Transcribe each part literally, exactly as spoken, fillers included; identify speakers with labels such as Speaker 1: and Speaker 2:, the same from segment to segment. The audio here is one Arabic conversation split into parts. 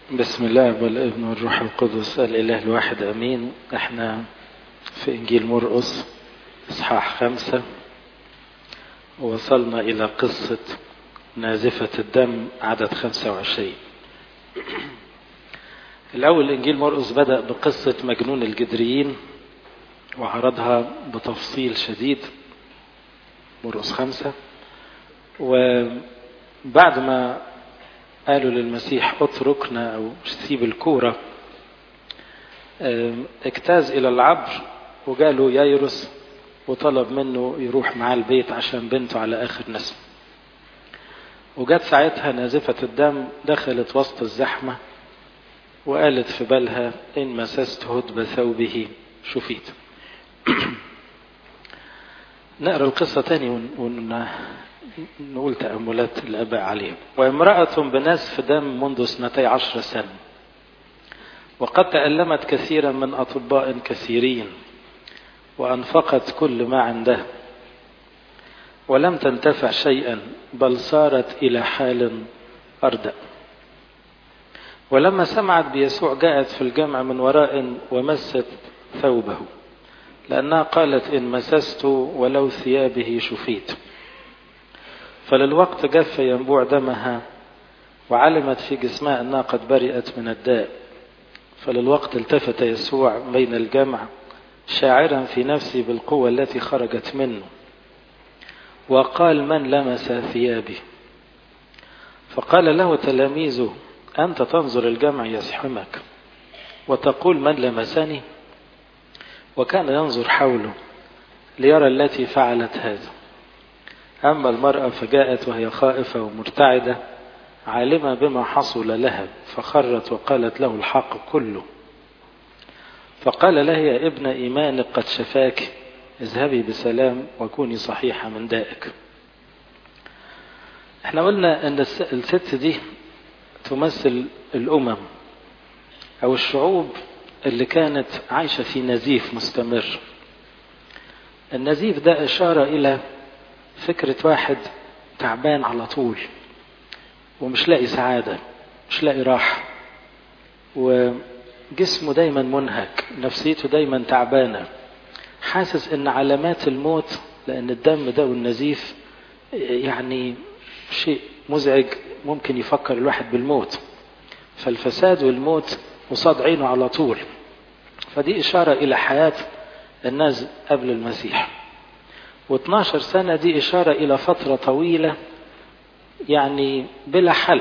Speaker 1: بسم الله والابن والروح القدس الإله الواحد أمين. احنا في إنجيل مرقس إصحاح خمسة، ووصلنا إلى قصة نازفة الدم عدد خمسة وعشرين. الأول إنجيل مرقس بدأ بقصة مجنون الجدريين وعرضها بتفصيل شديد، مرقس خمسة. وبعد ما قالوا للمسيح اتركنا أو سيب الكورة، اجتاز إلى العبر وقالوا يايروس وطلب منه يروح معاه البيت عشان بنته على آخر نسم. وجت ساعتها نازفة الدم دخلت وسط الزحمة وقالت في بالها إن مسست هدب ثوبه شفيت. نقرأ القصة تاني ون... نقول تأملات الآباء عليه. وامرأة بنزف دم منذ اثنتي عشر سنة، وقد تألمت كثيرا من أطباء كثيرين وأنفقت كل ما عنده ولم تنتفع شيئا، بل صارت إلى حال أردأ. ولما سمعت بيسوع جاءت في الجمع من وراء ومست ثوبه، لأنها قالت إن مسست ولو ثيابه شفيت. فللوقت جف ينبوع دمها، وعلمت في جسمها أنها قد برئت من الداء. فللوقت التفت يسوع بين الجمع شاعرا في نفسه بالقوة التي خرجت منه، وقال من لمس ثيابي؟ فقال له تلاميذه أنت تنظر الجمع يزحمك وتقول من لمسني؟ وكان ينظر حوله ليرى التي فعلت هذا. أما المرأة فجاءت وهي خائفة ومرتعدة عالمة بما حصل لها، فخرت وقالت له الحق كله. فقال لها يا ابن إيمانك قد شفاك، اذهبي بسلام وكوني صحيحة من دائك. احنا قلنا ان الست دي تمثل الأمم أو الشعوب اللي كانت عايشة في نزيف مستمر. النزيف ده إشارة إلى فكرة واحد تعبان على طول ومش لاقي سعادة، مش لاقي راحة، وجسمه دايما منهك، نفسيته دايما تعبانة، حاسس ان علامات الموت، لان الدم ده والنزيف يعني شيء مزعج ممكن يفكر الواحد بالموت. فالفساد والموت قصاد عينه على طول. فدي إشارة إلى حياة الناس قبل المسيح. واثناشر سنة دي إشارة إلى فترة طويلة يعني بلا حل.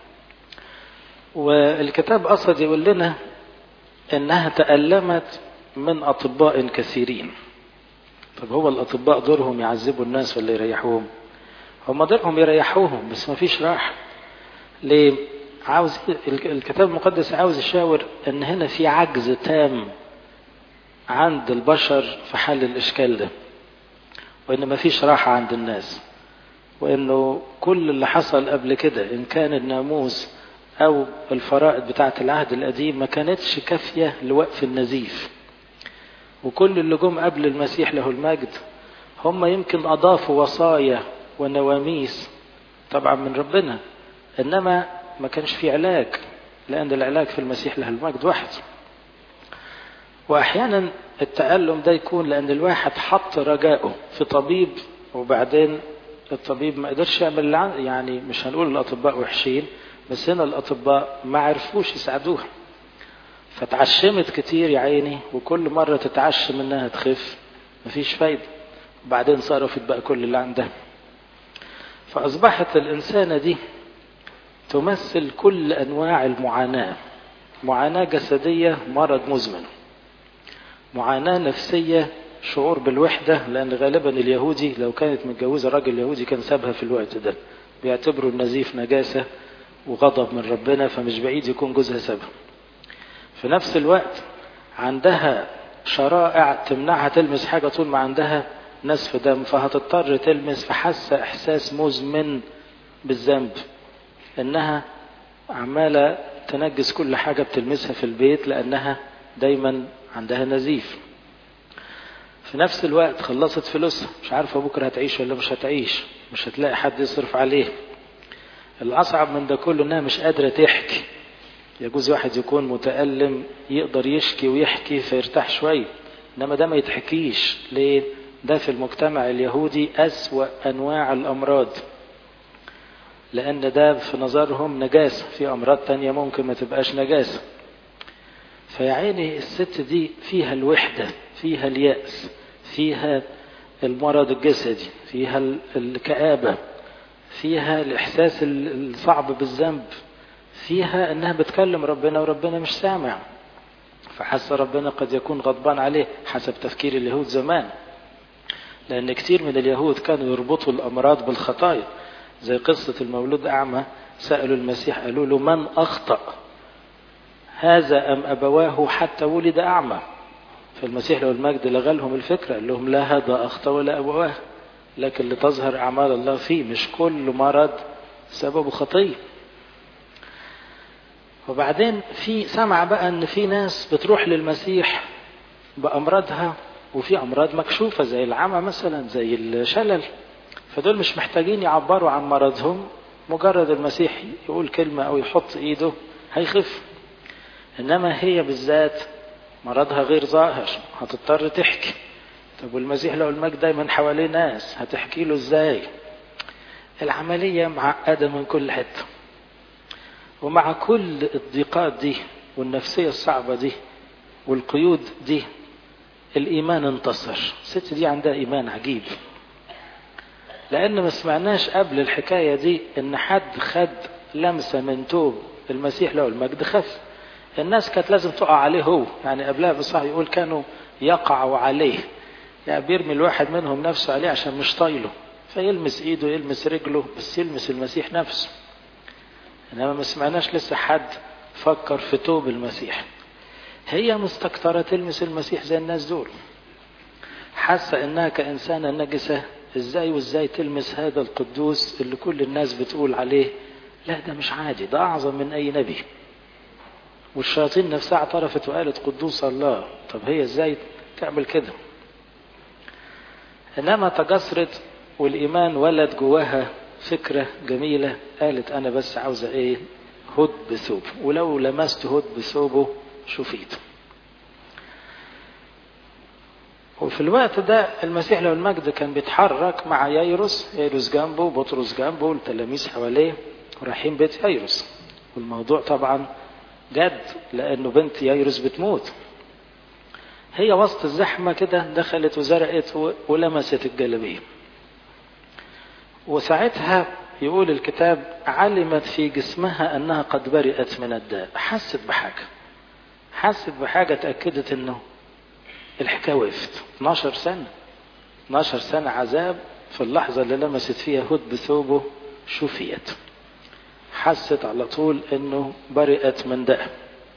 Speaker 1: والكتاب قصد يقول لنا إنها تألمت من أطباء كثيرين. طب هو الأطباء دورهم يعذبوا الناس ولا يريحوهم؟ هم دورهم يريحوهم، بس ما فيش راحة. ليه؟ عاوز الكتاب المقدس عاوز يشاور إن هنا في عجز تام عند البشر في حل الإشكال ده، وإن ما فيش راحة عند الناس، وإنه كل اللي حصل قبل كده إن كان الناموس أو الفرائض بتاعة العهد القديم ما كانتش كافية لوقف النزيف. وكل اللي جم قبل المسيح له المجد هم يمكن أضافوا وصايا ونواميس طبعا من ربنا، إنما ما كانش في علاج، لأن العلاج في المسيح له المجد واحد. وأحيانا التألم ده يكون لأن الواحد حط رجاءه في طبيب، وبعدين الطبيب ما قدرش يعمل اللي عنده. يعني مش هنقول الأطباء وحشين، بس هنا الأطباء ما عرفوش يساعدوها، فتعشمت كتير يا عيني، وكل مرة تتعشم انها تخف مفيش فايدة، وبعدين صرفت بقى كل اللي عندها. فأصبحت الإنسانة دي تمثل كل أنواع المعاناة، معاناة جسدية مرض مزمن، معاناة نفسية شعور بالوحدة، لأن غالبا اليهودي لو كانت متجوزة راجل يهودي كان سابها في الوقت ده، بيعتبروا النزيف نجاسة وغضب من ربنا، فمش بعيد يكون جوزها سابها. في نفس الوقت عندها شرائع تمنعها تلمس حاجة طول ما عندها نزف دم، فهتضطر تلمس، فحاسة إحساس مزمن بالذنب، إنها عمالة تنجس كل حاجة بتلمسها في البيت لأنها دايما عندها نزيف. في نفس الوقت خلصت فلوسها، مش عارفة بكرة هتعيش ولا مش هتعيش، مش هتلاقي حد يصرف عليه. الأصعب من ده كله إنها مش قادرة تحكي، يجوز واحد يكون متألم يقدر يشكي ويحكي فيرتاح شوية، إنما ده ما يتحكيش. ليه؟ ده في المجتمع اليهودي أسوأ أنواع الأمراض، لأن ده في نظرهم نجاسة. في أمراض تانية ممكن ما تبقاش نجاسة. فيعيني الست دي فيها الوحدة، فيها اليأس، فيها المرض الجسدي، فيها الكآبة، فيها الإحساس الصعب بالذنب، فيها أنها بتكلم ربنا وربنا مش سامع، فحس ربنا قد يكون غضبان عليه حسب تفكير اليهود زمان. لأن كتير من اليهود كانوا يربطوا الأمراض بالخطايا، زي قصة المولود أعمى. سألوا المسيح قالوا له من أخطأ، هذا أم أبواه حتى ولد أعمى؟ فالمسيح له المجد لغلهم الفكرة، قال لهم لا، هذا أخطأ ولا أبواه، لكن لتظهر أعمال الله فيه. مش كل مرض سببه خطية. وبعدين في سمع بقى أن في ناس بتروح للمسيح بأمراضها، وفي أمراض مكشوفة زي العمى مثلا، زي الشلل، فدول مش محتاجين يعبروا عن مرضهم، مجرد المسيح يقول كلمة أو يحط إيده هيخف. إنما هي بالذات مرضها غير ظاهر، هتضطر تحكي. طب والمسيح له المجد دايما حواليه ناس، هتحكي له إزاي؟ العملية معقدة من كل حتة. ومع كل الضيقات دي والنفسية الصعبة دي والقيود دي، الإيمان انتصر. الست دي عندها إيمان عجيب، لأن ما سمعناش قبل الحكاية دي إن حد خد لمسة من توب المسيح له المجد خف. الناس كانت لازم تقع عليه هو، يعني قبلها بصح يقول كانوا يقعوا عليه، يعني بيرمي الواحد منهم نفسه عليه عشان مش طايله، فيلمس ايده يلمس رجله، بس يلمس المسيح نفسه. انما ما سمعناش لسه حد فكر في توب المسيح. هي مستكترة تلمس المسيح زي الناس دول، حاسة انها كإنسانة نجسة، ازاي وازاي تلمس هذا القدوس اللي كل الناس بتقول عليه لا ده مش عادي، ده اعظم من اي نبي. والشياطين نفسها اعترفت وقالت قدوس الله. طب هي ازاي تعمل كده؟ انما تجسرت، والايمان ولد جواها فكرة جميلة، قالت انا بس عاوزة ايه؟ هد بثوبه، ولو لمست هد بثوبه شفيت. وفي الوقت ده المسيح له المجد كان بيتحرك مع ييروس، ييروس جنبه، بطرس جنبه، والتلاميذ حواليه، ورايحين بيت ييروس. والموضوع طبعا جد، لانه بنت ييروس بتموت. هي وسط الزحمة كده دخلت وزرقت ولمست الجلبية، وساعتها يقول الكتاب علمت في جسمها أنها قد برئت من الداء. حست بحاجة، حست بحاجة تأكدت أنه الحكاية وقفت. اتناشر سنة، اتناشر سنة عذاب، في اللحظة اللي لمست فيها هد بثوبه شفيت. حست على طول أنه برئت من داء.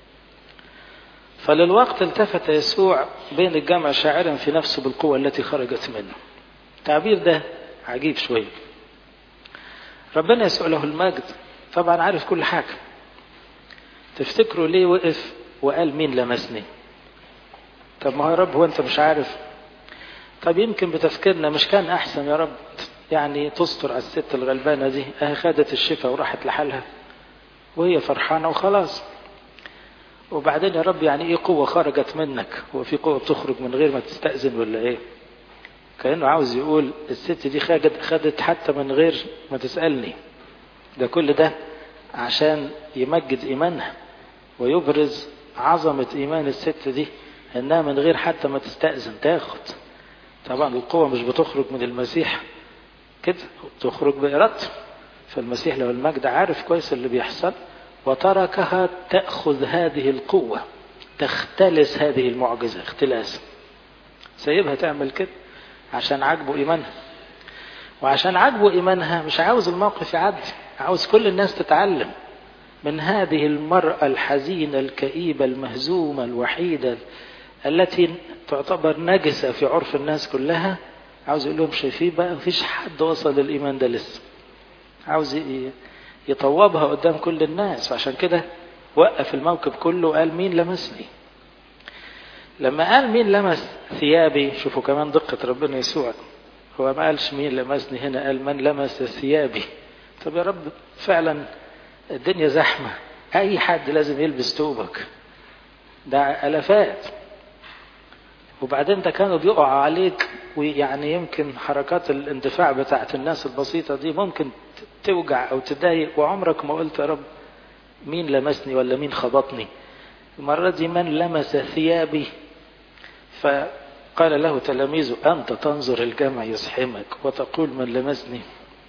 Speaker 1: فللوقت التفت يسوع بين الجمع شاعرا في نفسه بالقوة التي خرجت منه. التعبير ده عجيب شوية. ربنا يسوع له المجد طبعا عارف كل حاجة. تفتكروا ليه وقف وقال مين لمسني؟ طب ما هو يا رب هو انت مش عارف؟ طب يمكن بتفكيرنا مش كان احسن يا رب يعني تستر على الست الغلبانة دي، اهي خدت الشفاء وراحت لحالها وهي فرحانة وخلاص. وبعدين يا رب يعني ايه قوة خرجت منك؟ هو في قوة بتخرج من غير ما تستأذن ولا ايه؟ كأنه عاوز يقول الست دي خدت خدت حتى من غير ما تسألني. ده كل ده عشان يمجد إيمانها ويبرز عظمة إيمان الست دي، إنها من غير حتى ما تستأذن تاخد. طبعا القوة مش بتخرج من المسيح كده، تخرج بإرادته. فالمسيح له المجد عارف كويس اللي بيحصل، وتركها تأخذ هذه القوة، تختلس هذه المعجزة اختلاس. سيبها تعمل كده عشان عجبه إيمانها. وعشان عجبه إيمانها مش عاوز الموقف يعدي، عاوز كل الناس تتعلم من هذه المرأة الحزينة الكئيبة المهزومة الوحيدة التي تعتبر نجسة في عرف الناس كلها. عاوز يقول لهم شايفين بقى مفيش حد وصل للإيمان ده لسه. عاوز يطوبها قدام كل الناس، وعشان كده وقف الموكب كله وقال مين لمسني. لما قال مين لمس ثيابي، شوفوا كمان دقة ربنا يسوع، هو ما قالش مين لمسني هنا، قال من لمس ثيابي. طب يا رب فعلا الدنيا زحمة، اي حد لازم يلبس توبك، ده الافات. وبعدين ده كانوا بيقعوا عليك، ويعني يمكن حركات الاندفاع بتاعت الناس البسيطة دي ممكن توجع او تضايق، وعمرك ما قلت يا رب مين لمسني ولا مين خبطني. المرة دي من لمس ثيابي، فقال له تلاميذه أنت تنظر الجمع يزحمك وتقول من لمسني.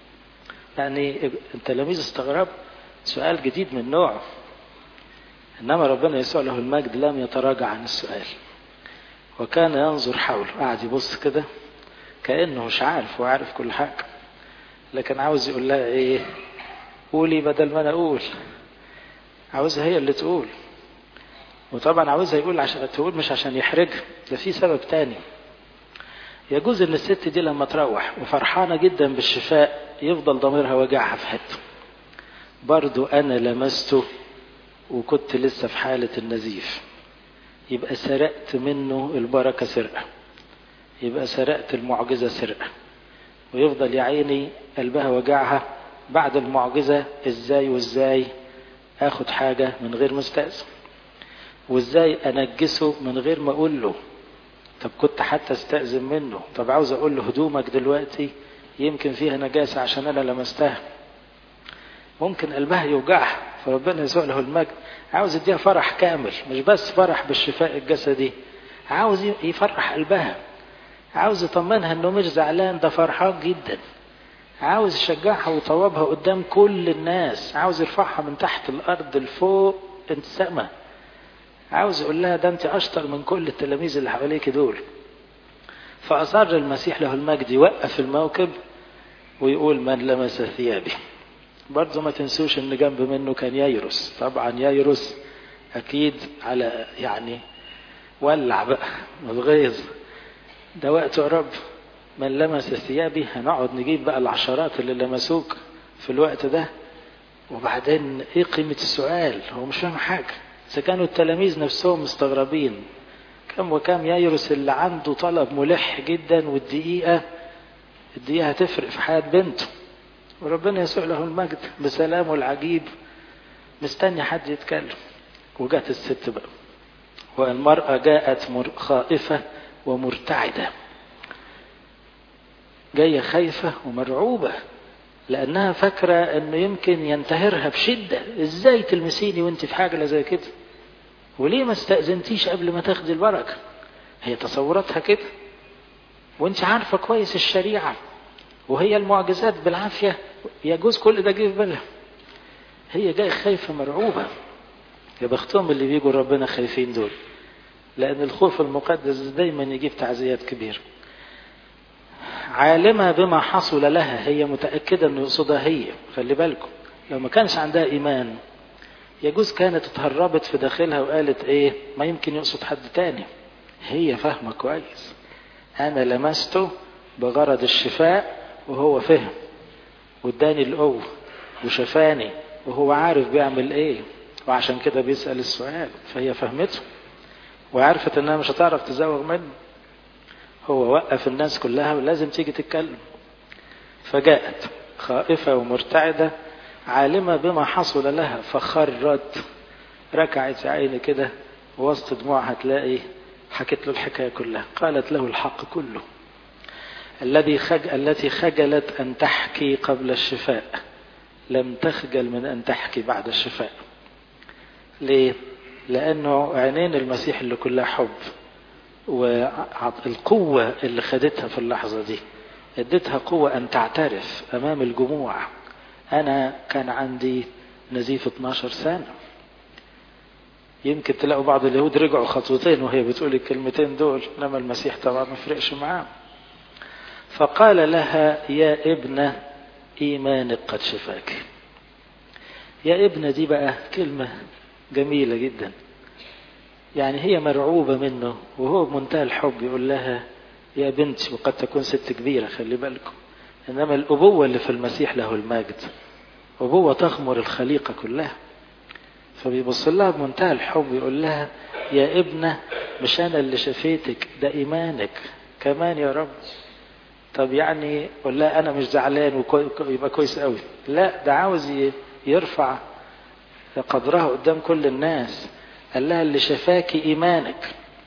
Speaker 1: يعني التلاميذ استغربوا، سؤال جديد من نوعه، إنما ربنا يسوع له المجد لم يتراجع عن السؤال، وكان ينظر حوله، قاعد يبص كده كأنه مش عارف وعارف كل حاجة، لكن عاوز يقول لها ايه؟ قولي بدل ما انا اقول. عاوزها هي اللي تقول، وطبعا عاوزها يقول عشان تقول مش عشان يحرجها، ده في سبب تاني. يجوز ان الست دي لما تروح وفرحانة جدا بالشفاء يفضل ضميرها وجعها في حته، برضو انا لمسته وكنت لسه في حالة النزيف، يبقى سرقت منه البركة سرقة، يبقى سرقت المعجزة سرقة، ويفضل يا عيني قلبها وجعها بعد المعجزة. ازاي وازاي اخد حاجة من غير مستأذن، وازاي انجسه من غير ما اقول له؟ طب كنت حتى استأذن منه، طب عاوز اقول له هدومك دلوقتي يمكن فيها نجاسة عشان انا لمستها، ممكن قلبها يوجعها. فربنا يسوع له المجد عاوز يديها فرح كامل، مش بس فرح بالشفاء الجسدي، عاوز يفرح قلبها، عاوز يطمنها انه مش زعلان، ده فرحان جدا، عاوز يشجعها ويطوبها قدام كل الناس، عاوز يرفعها من تحت الارض لفوق السماء، عاوز يقول لها ده انت اشطر من كل التلاميذ اللي حواليك دول. فاصر المسيح له المجد يوقف الموكب ويقول من لمس ثيابي. برضه ما تنسوش ان جنب منه كان يايروس، طبعا يايروس اكيد على يعني ولع بقى الغيظ، ده وقت يا رب من لمس ثيابي، هنقعد نجيب بقى العشرات اللي لمسوك في الوقت ده. وبعدين ايه قيمة السؤال؟ هو مش فاهم حاجة، اذا كانوا التلاميذ نفسهم مستغربين كم وكم يايروس اللي عنده طلب ملح جدا، والدقيقة الدقيقة هتفرق في حياة بنته، وربنا يسوع له المجد بسلامه العجيب مستني حد يتكلم. وجات الست بقى، والمرأة جاءت خائفة ومرتعدة، جاية خايفة ومرعوبة، لأنها فاكرة أنه يمكن ينتهرها بشدة، إزاي تلمسيني وانت في حاجة زي كده، وليه ما استأذنتيش قبل ما تاخدي البركة؟ هي تصوراتها كده، وانت عارفة كويس الشريعة وهي المعجزات بالعافية، يجوز كل ده جه في بالها. هي جاية خايفة مرعوبة. يا بختهم اللي بيجوا ربنا خايفين دول، لأن الخوف المقدس دايما يجيب تعزيات كبيرة. عالمة بما حصل لها، هي متأكدة أنه يقصدها هي. خلي بالكم لو ما كانش عندها إيمان يجوز كانت اتهربت في داخلها وقالت إيه ما يمكن يقصد حد تاني. هي فاهمة كويس، أنا لمسته بغرض الشفاء وهو فهم واداني القوة وشفاني وهو عارف بيعمل إيه، وعشان كده بيسأل السؤال. فهي فهمته وعرفت أنها مش هتعرف تزوغ منه. هو وقف الناس كلها ولازم تيجي تتكلم. فجاءت خائفة ومرتعدة عالمة بما حصل لها، فخرت، ركعت عيني كده وسط دموعها تلاقي حكت له الحكاية كلها. قالت له الحق كله، الذي خج... التي خجلت أن تحكي قبل الشفاء لم تخجل من أن تحكي بعد الشفاء. ليه؟ لأنه عينين المسيح اللي كلها حب، والقوة اللي خدتها في اللحظة دي ادتها قوة أن تعترف أمام الجموع. أنا كان عندي نزيف اتناشر سنة. يمكن تلاقوا بعض اليهود رجعوا خطوتين وهي بتقول الكلمتين دول، إنما المسيح طبعا ما فرقش معاه. فقال لها يا ابنة إيمانك قد شفاك. يا ابنة دي بقى كلمة جميلة جدا، يعني هي مرعوبة منه وهو بمنتهى الحب يقول لها يا بنتي، وقد تكون ست كبيرة خلي بالكم، إنما الأبوة اللي في المسيح له المجد أبوة تغمر الخليقة كلها. فبيبص لها بمنتهى الحب يقول لها يا ابنة، مش أنا اللي شفيتك، ده إيمانك كمان يا رب. طب يعني قول لها أنا مش زعلان ويبقى كويس قوي، لا ده عاوز يرفع قدرها قدام كل الناس. قال لها اللي شفاكي إيمانك.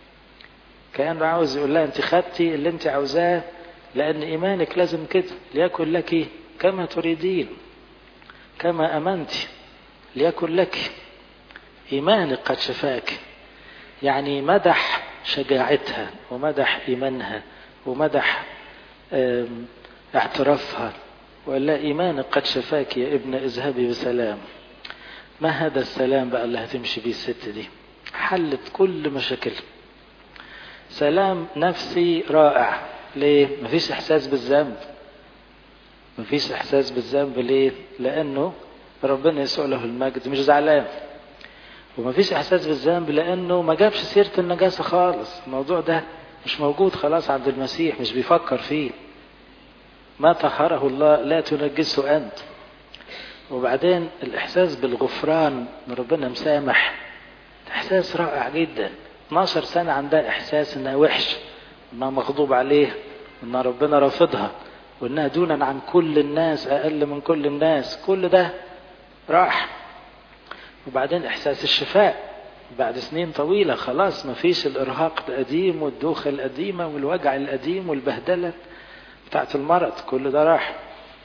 Speaker 1: كان عاوز يقول لها انت خدتي اللي انت عاوزاه لأن إيمانك لازم كده، ليكن لك كما تريدين، كما أمنت ليكن لك، إيمانك قد شفاك. يعني مدح شجاعتها ومدح إيمانها ومدح اعترافها، وقال لها إيمانك قد شفاك يا ابن، اذهبي بسلام. ما هذا السلام بقى اللي هتمشي بيه الست دي؟ حلت كل مشاكلها. سلام نفسي رائع. ليه؟ مفيش إحساس بالذنب. مفيش إحساس بالذنب ليه؟ لأنه ربنا يسوع له المجد مش زعلان. ومفيش إحساس بالذنب لأنه ما جابش سيرة النجاسة خالص. الموضوع ده مش موجود خلاص عند المسيح، مش بيفكر فيه. ما طهره الله لا تنجسه أنت. وبعدين الإحساس بالغفران من ربنا مسامح، إحساس رائع جدا. اتناشر سنة عندها إحساس إنها وحش، إنها مغضوب عليه، إنها ربنا رافضها، وإنها دونا عن كل الناس، أقل من كل الناس. كل ده راح. وبعدين إحساس الشفاء بعد سنين طويلة، خلاص مفيش الإرهاق القديم والدوخة القديمة والوجع القديم والبهدلة بتاعت المرض، كل ده راح.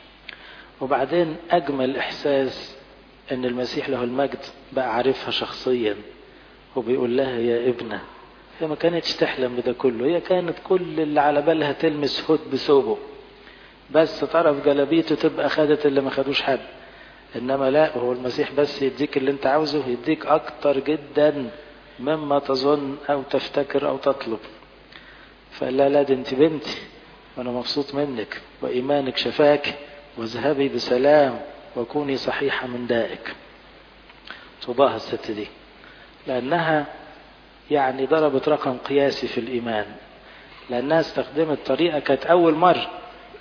Speaker 1: وبعدين أجمل إحساس إن المسيح له المجد بقى عارفها شخصيا وبيقول لها يا ابنة. هي ما كانتش تحلم بده كله، هي كانت كل اللي على بالها تلمس هد بثوبه بس، طرف جلابيته تبقى خدت اللي ما خدوش حد. إنما لا، هو المسيح بس يديك اللي انت عاوزه، يديك أكتر جدا مما تظن أو تفتكر أو تطلب. فقال لا لا، دي انت بنتي وأنا مبسوط منك، وإيمانك شفاك، واذهبي بسلام وكوني صحيحة من دائك. طباها الست دي، لأنها يعني ضربت رقم قياسي في الإيمان، لأنها استخدمت طريقة كانت أول مرة.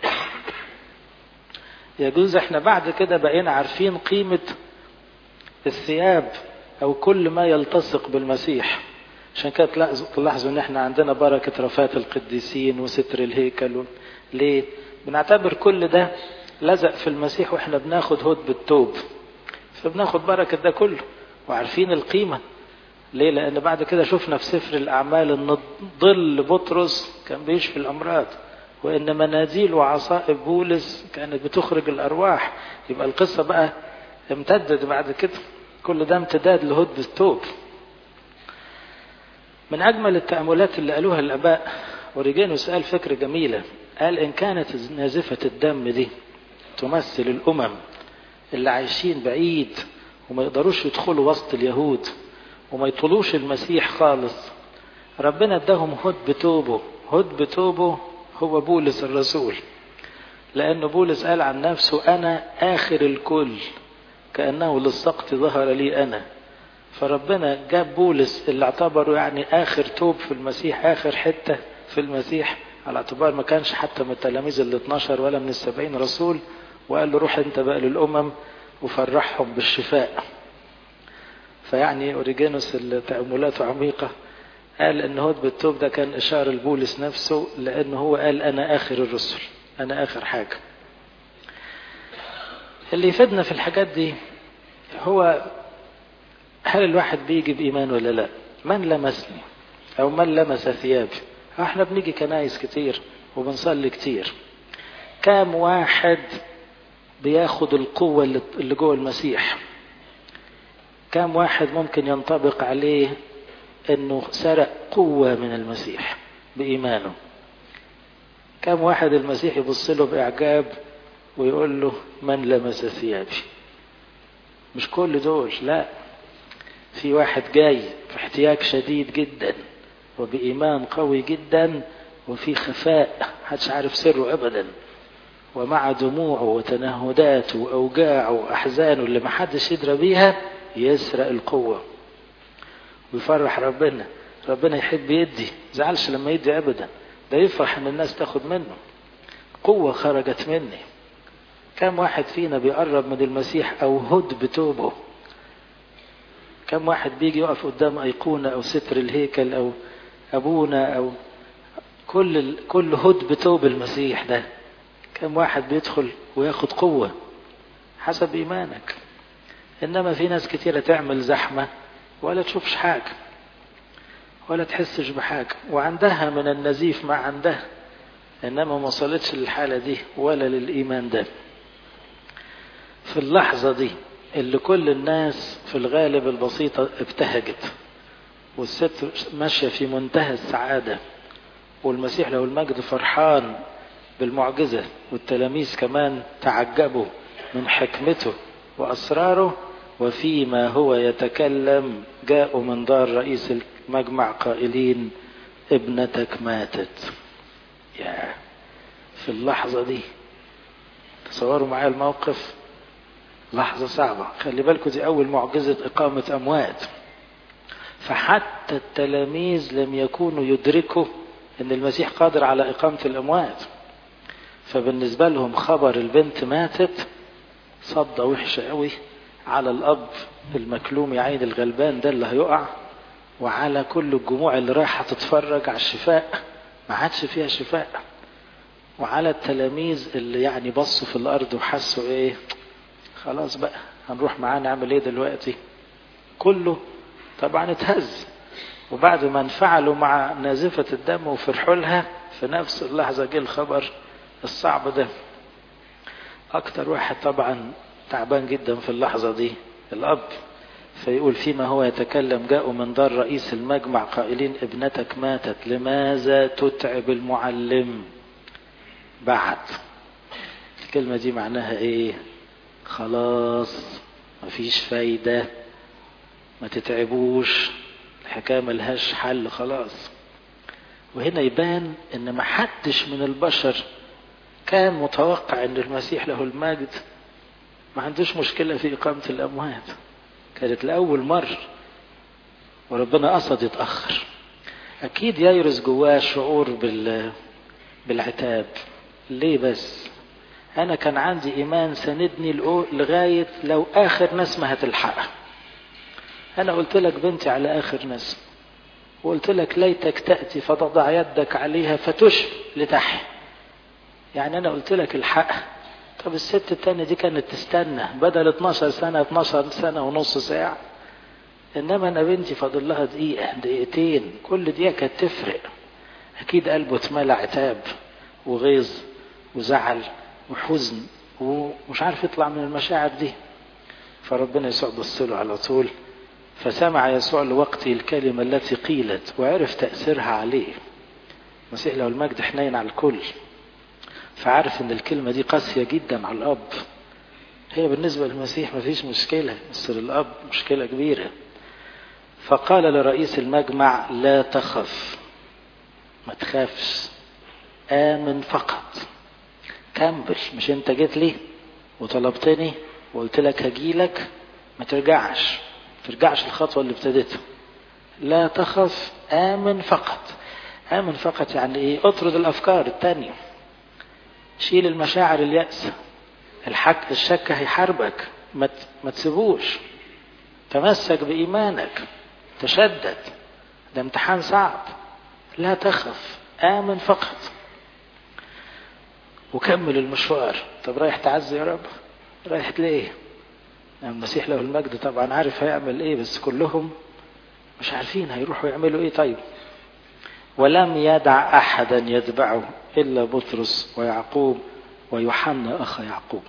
Speaker 1: يجوز احنا بعد كده بقينا عارفين قيمة الثياب أو كل ما يلتصق بالمسيح. عشان كده تلاحظوا ان احنا عندنا بركة رفات القديسين وستر الهيكل. ليه؟ بنعتبر كل ده لزق في المسيح واحنا بناخد هد بالتوب، فبناخد بركة ده كله وعارفين القيمة. ليه؟ لأن بعد كده شفنا في سفر الأعمال أن ظل بطرس كان بيشفي الأمراض، وإن مناديل وعصائب بولس كانت بتخرج الأرواح. يبقى القصة بقى امتدت بعد كده، كل ده امتداد لهد التوب. من أجمل التأملات اللي قالوها الآباء، أوريجينوس قال فكرة جميلة. قال إن كانت نازفة الدم دي تمثل الأمم اللي عايشين بعيد وما يقدروش يدخلوا وسط اليهود وما يطلوش المسيح خالص، ربنا اداهم هد بتوبه. هد بتوبه هو بولس الرسول، لأن بولس قال عن نفسه أنا آخر الكل، كأنه للسقط ظهر لي أنا. فربنا جاب بولس اللي اعتبره يعني آخر توب في المسيح، آخر حتة في المسيح، على اعتبار ما كانش حتى من التلاميذ ال اتناشر ولا من السبعين رسول، وقال له روح انت بقى للأمم وفرحهم بالشفاء. فيعني أوريجينوس اللي تأملاته عميقة، قال ان هد بالتوب ده كان إشارة لبولس نفسه، لأنه هو قال أنا آخر الرسل، أنا آخر حاجة. اللي يفيدنا في الحاجات دي هو هل الواحد بيجي بإيمان ولا لا؟ من لمسني أو من لمس ثيابي. احنا بنيجي كنايس كتير وبنصلي كتير، كام واحد بياخد القوة اللي جوه المسيح؟ كام واحد ممكن ينطبق عليه انه سرق قوة من المسيح بإيمانه؟ كام واحد المسيح يبص له بإعجاب ويقول له من لمس ثيابي؟ مش كل دول، لا. في واحد جاي في احتياج شديد جدا وبإيمان قوي جدا، وفي خفاء محدش عارف سره أبدا، ومع دموعه وتنهداته وأوجاعه وأحزانه اللي محدش يدرى بيها يسرق القوة ويفرح ربنا. ربنا يحب يدي، زعلش لما يدي أبدا، ده يفرح ان الناس تاخد منه. قوة خرجت مني. كم واحد فينا بيقرب من المسيح أو هد بتوبه؟ كم واحد بيجي يقف قدام أيقونة أو ستر الهيكل أو أبونا أو كل كل هد بتوب المسيح ده؟ كم واحد بيدخل وياخد قوة؟ حسب إيمانك. إنما في ناس كتيرة تعمل زحمة ولا تشوفش حاجة ولا تحسش بحاجة، وعندها من النزيف ما عندها، إنما ما وصلتش للحالة دي ولا للإيمان ده. في اللحظة دي اللي كل الناس في الغالب البسيطة ابتهجت، والست ماشية في منتهى السعادة، والمسيح له المجد فرحان بالمعجزة، والتلاميذ كمان تعجبوا من حكمته وأسراره، وفيما هو يتكلم جاءوا من دار رئيس المجمع قائلين ابنتك ماتت. يا في اللحظة دي تصوروا معايا الموقف، لحظة صعبة. خلي بالكم دي أول معجزة إقامة أموات، فحتى التلاميذ لم يكونوا يدركوا أن المسيح قادر على إقامة الأموات، فبالنسبة لهم خبر البنت ماتت صدى وحشة قوي على الأب المكلوم يا عين الغلبان ده اللي هيقع، وعلى كل الجموع اللي رايحة تتفرج على الشفاء ما عادش فيها شفاء، وعلى التلاميذ اللي يعني بصوا في الأرض وحسوا إيه خلاص بقى هنروح معاه نعمل إيه دلوقتي، كله طبعا اتهز. وبعد ما انفعلوا مع نازفة الدم وفرحوا لها في نفس اللحظة جه الخبر الصعب ده. أكتر واحد طبعا تعبان جدا في اللحظة دي الأب، فيقول فيما هو يتكلم جاءوا من دار رئيس المجمع قائلين ابنتك ماتت لماذا تتعب المعلم. بعد الكلمة دي معناها ايه؟ خلاص مفيش فايدة، ما تتعبوش، الحكاية ملهاش حل خلاص. وهنا يبان ان ما حدش من البشر كان متوقع ان المسيح له المجد ما عندوش مشكلة في إقامة الأموات، كانت لأول مرة وربنا قصد يتأخر. أكيد ييرس جواه شعور بال... بالعتاب. ليه بس؟ أنا كان عندي إيمان سندني لغاية لو آخر نسمة هتلحقها. أنا قلت لك بنتي على آخر نسمة، وقلت لك ليتك تأتي فتضع يدك عليها فتشفي لتحيا، يعني أنا قلت لك الحق. طب الست التانية دي كانت تستنى بدل اتناشر سنة اتناشر سنة ونص ساعة، إنما أنا بنتي فاضل لها دقيقة دقيقتين، كل دقيقة كانت تفرق. أكيد قلبه اتملى عتاب وغيظ وزعل وحزن ومش عارف يطلع من المشاعر دي. فربنا يسوع بص له على طول، فسمع يسوع لوقته الكلمة التي قيلت وعرف تأثيرها عليه. المسيح له المجد حنين على الكل، فعارف ان الكلمة دي قاسية جدا على الأب. هي بالنسبة للمسيح ما فيش مشكلة، بس للأب مشكلة كبيرة. فقال لرئيس المجمع لا تخف، ما تخافش، آمن فقط، كمل. مش انت جيت لي وطلبتني وقلت لك هجيلك؟ ما ترجعش ترجعش الخطوة اللي ابتدتها. لا تخف، آمن فقط. آمن فقط يعني ايه؟ اطرد الأفكار التانية، شيل المشاعر اليأس، الحك الشك هيحاربك، ما تسيبوش، تمسك بإيمانك، تشدد، ده امتحان صعب. لا تخف، آمن فقط، وكمل المشوار. طب رايح تعزي يا رب؟ رايح ليه؟ المسيح له المجد طبعا عارف هيعمل ايه، بس كلهم مش عارفين هيروحوا يعملوا ايه. طيب ولم يدع أحدا يتبعه إلا بطرس ويعقوب ويوحنا أخ يعقوب.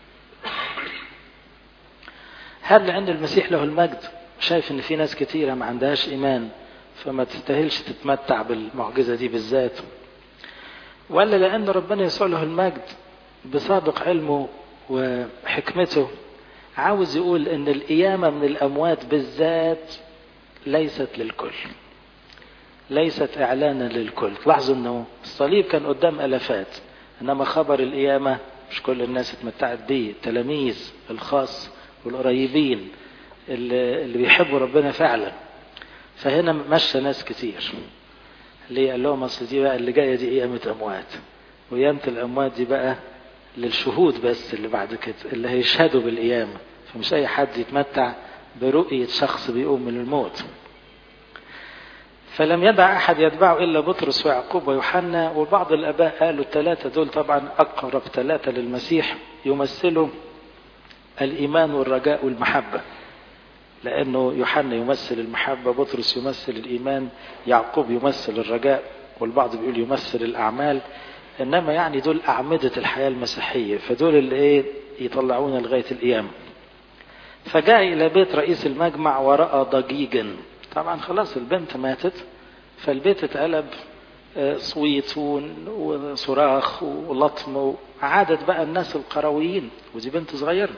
Speaker 1: هل لأن المسيح له المجد شايف إن في ناس كتيرة ما عندهاش إيمان فما تستاهلش تتمتع بالمعجزة دي بالذات، ولا لأن ربنا يسوع له المجد بسابق علمه وحكمته عاوز يقول إن القيامة من الأموات بالذات ليست للكل، ليست إعلانا للكل. لاحظوا أنه الصليب كان قدام ألفات، إنما خبر القيامة مش كل الناس اتمتعت به، التلاميذ الخاص والقريبين اللي, اللي بيحبوا ربنا فعلا. فهنا مشى ناس كتير. ليه؟ قال لهم أصل دي بقى اللي جاية دي قيامة أموات، وقيامة الأموات دي بقى للشهود بس اللي بعد كده اللي هيشهدوا بالقيامة، فمش أي حد يتمتع برؤية شخص بيقوم من الموت. فلم يدع أحد يتبعه إلا بطرس ويعقوب ويوحنا. وبعض الآباء قالوا الثلاثة دول طبعا أقرب ثلاثة للمسيح، يمثلوا الإيمان والرجاء والمحبة، لأنه يوحنا يمثل المحبة، بطرس يمثل الإيمان، يعقوب يمثل الرجاء، والبعض بيقول يمثل الأعمال. إنما يعني دول أعمدة الحياة المسيحية، فدول اللي إيه يطلعونا لغاية القيامة. فجاء إلى بيت رئيس المجمع ورأى ضجيجا. طبعا خلاص البنت ماتت، فالبيت اتقلب صويت وصراخ ولطم، وعادت بقى الناس القرويين، ودي بنت صغيرة،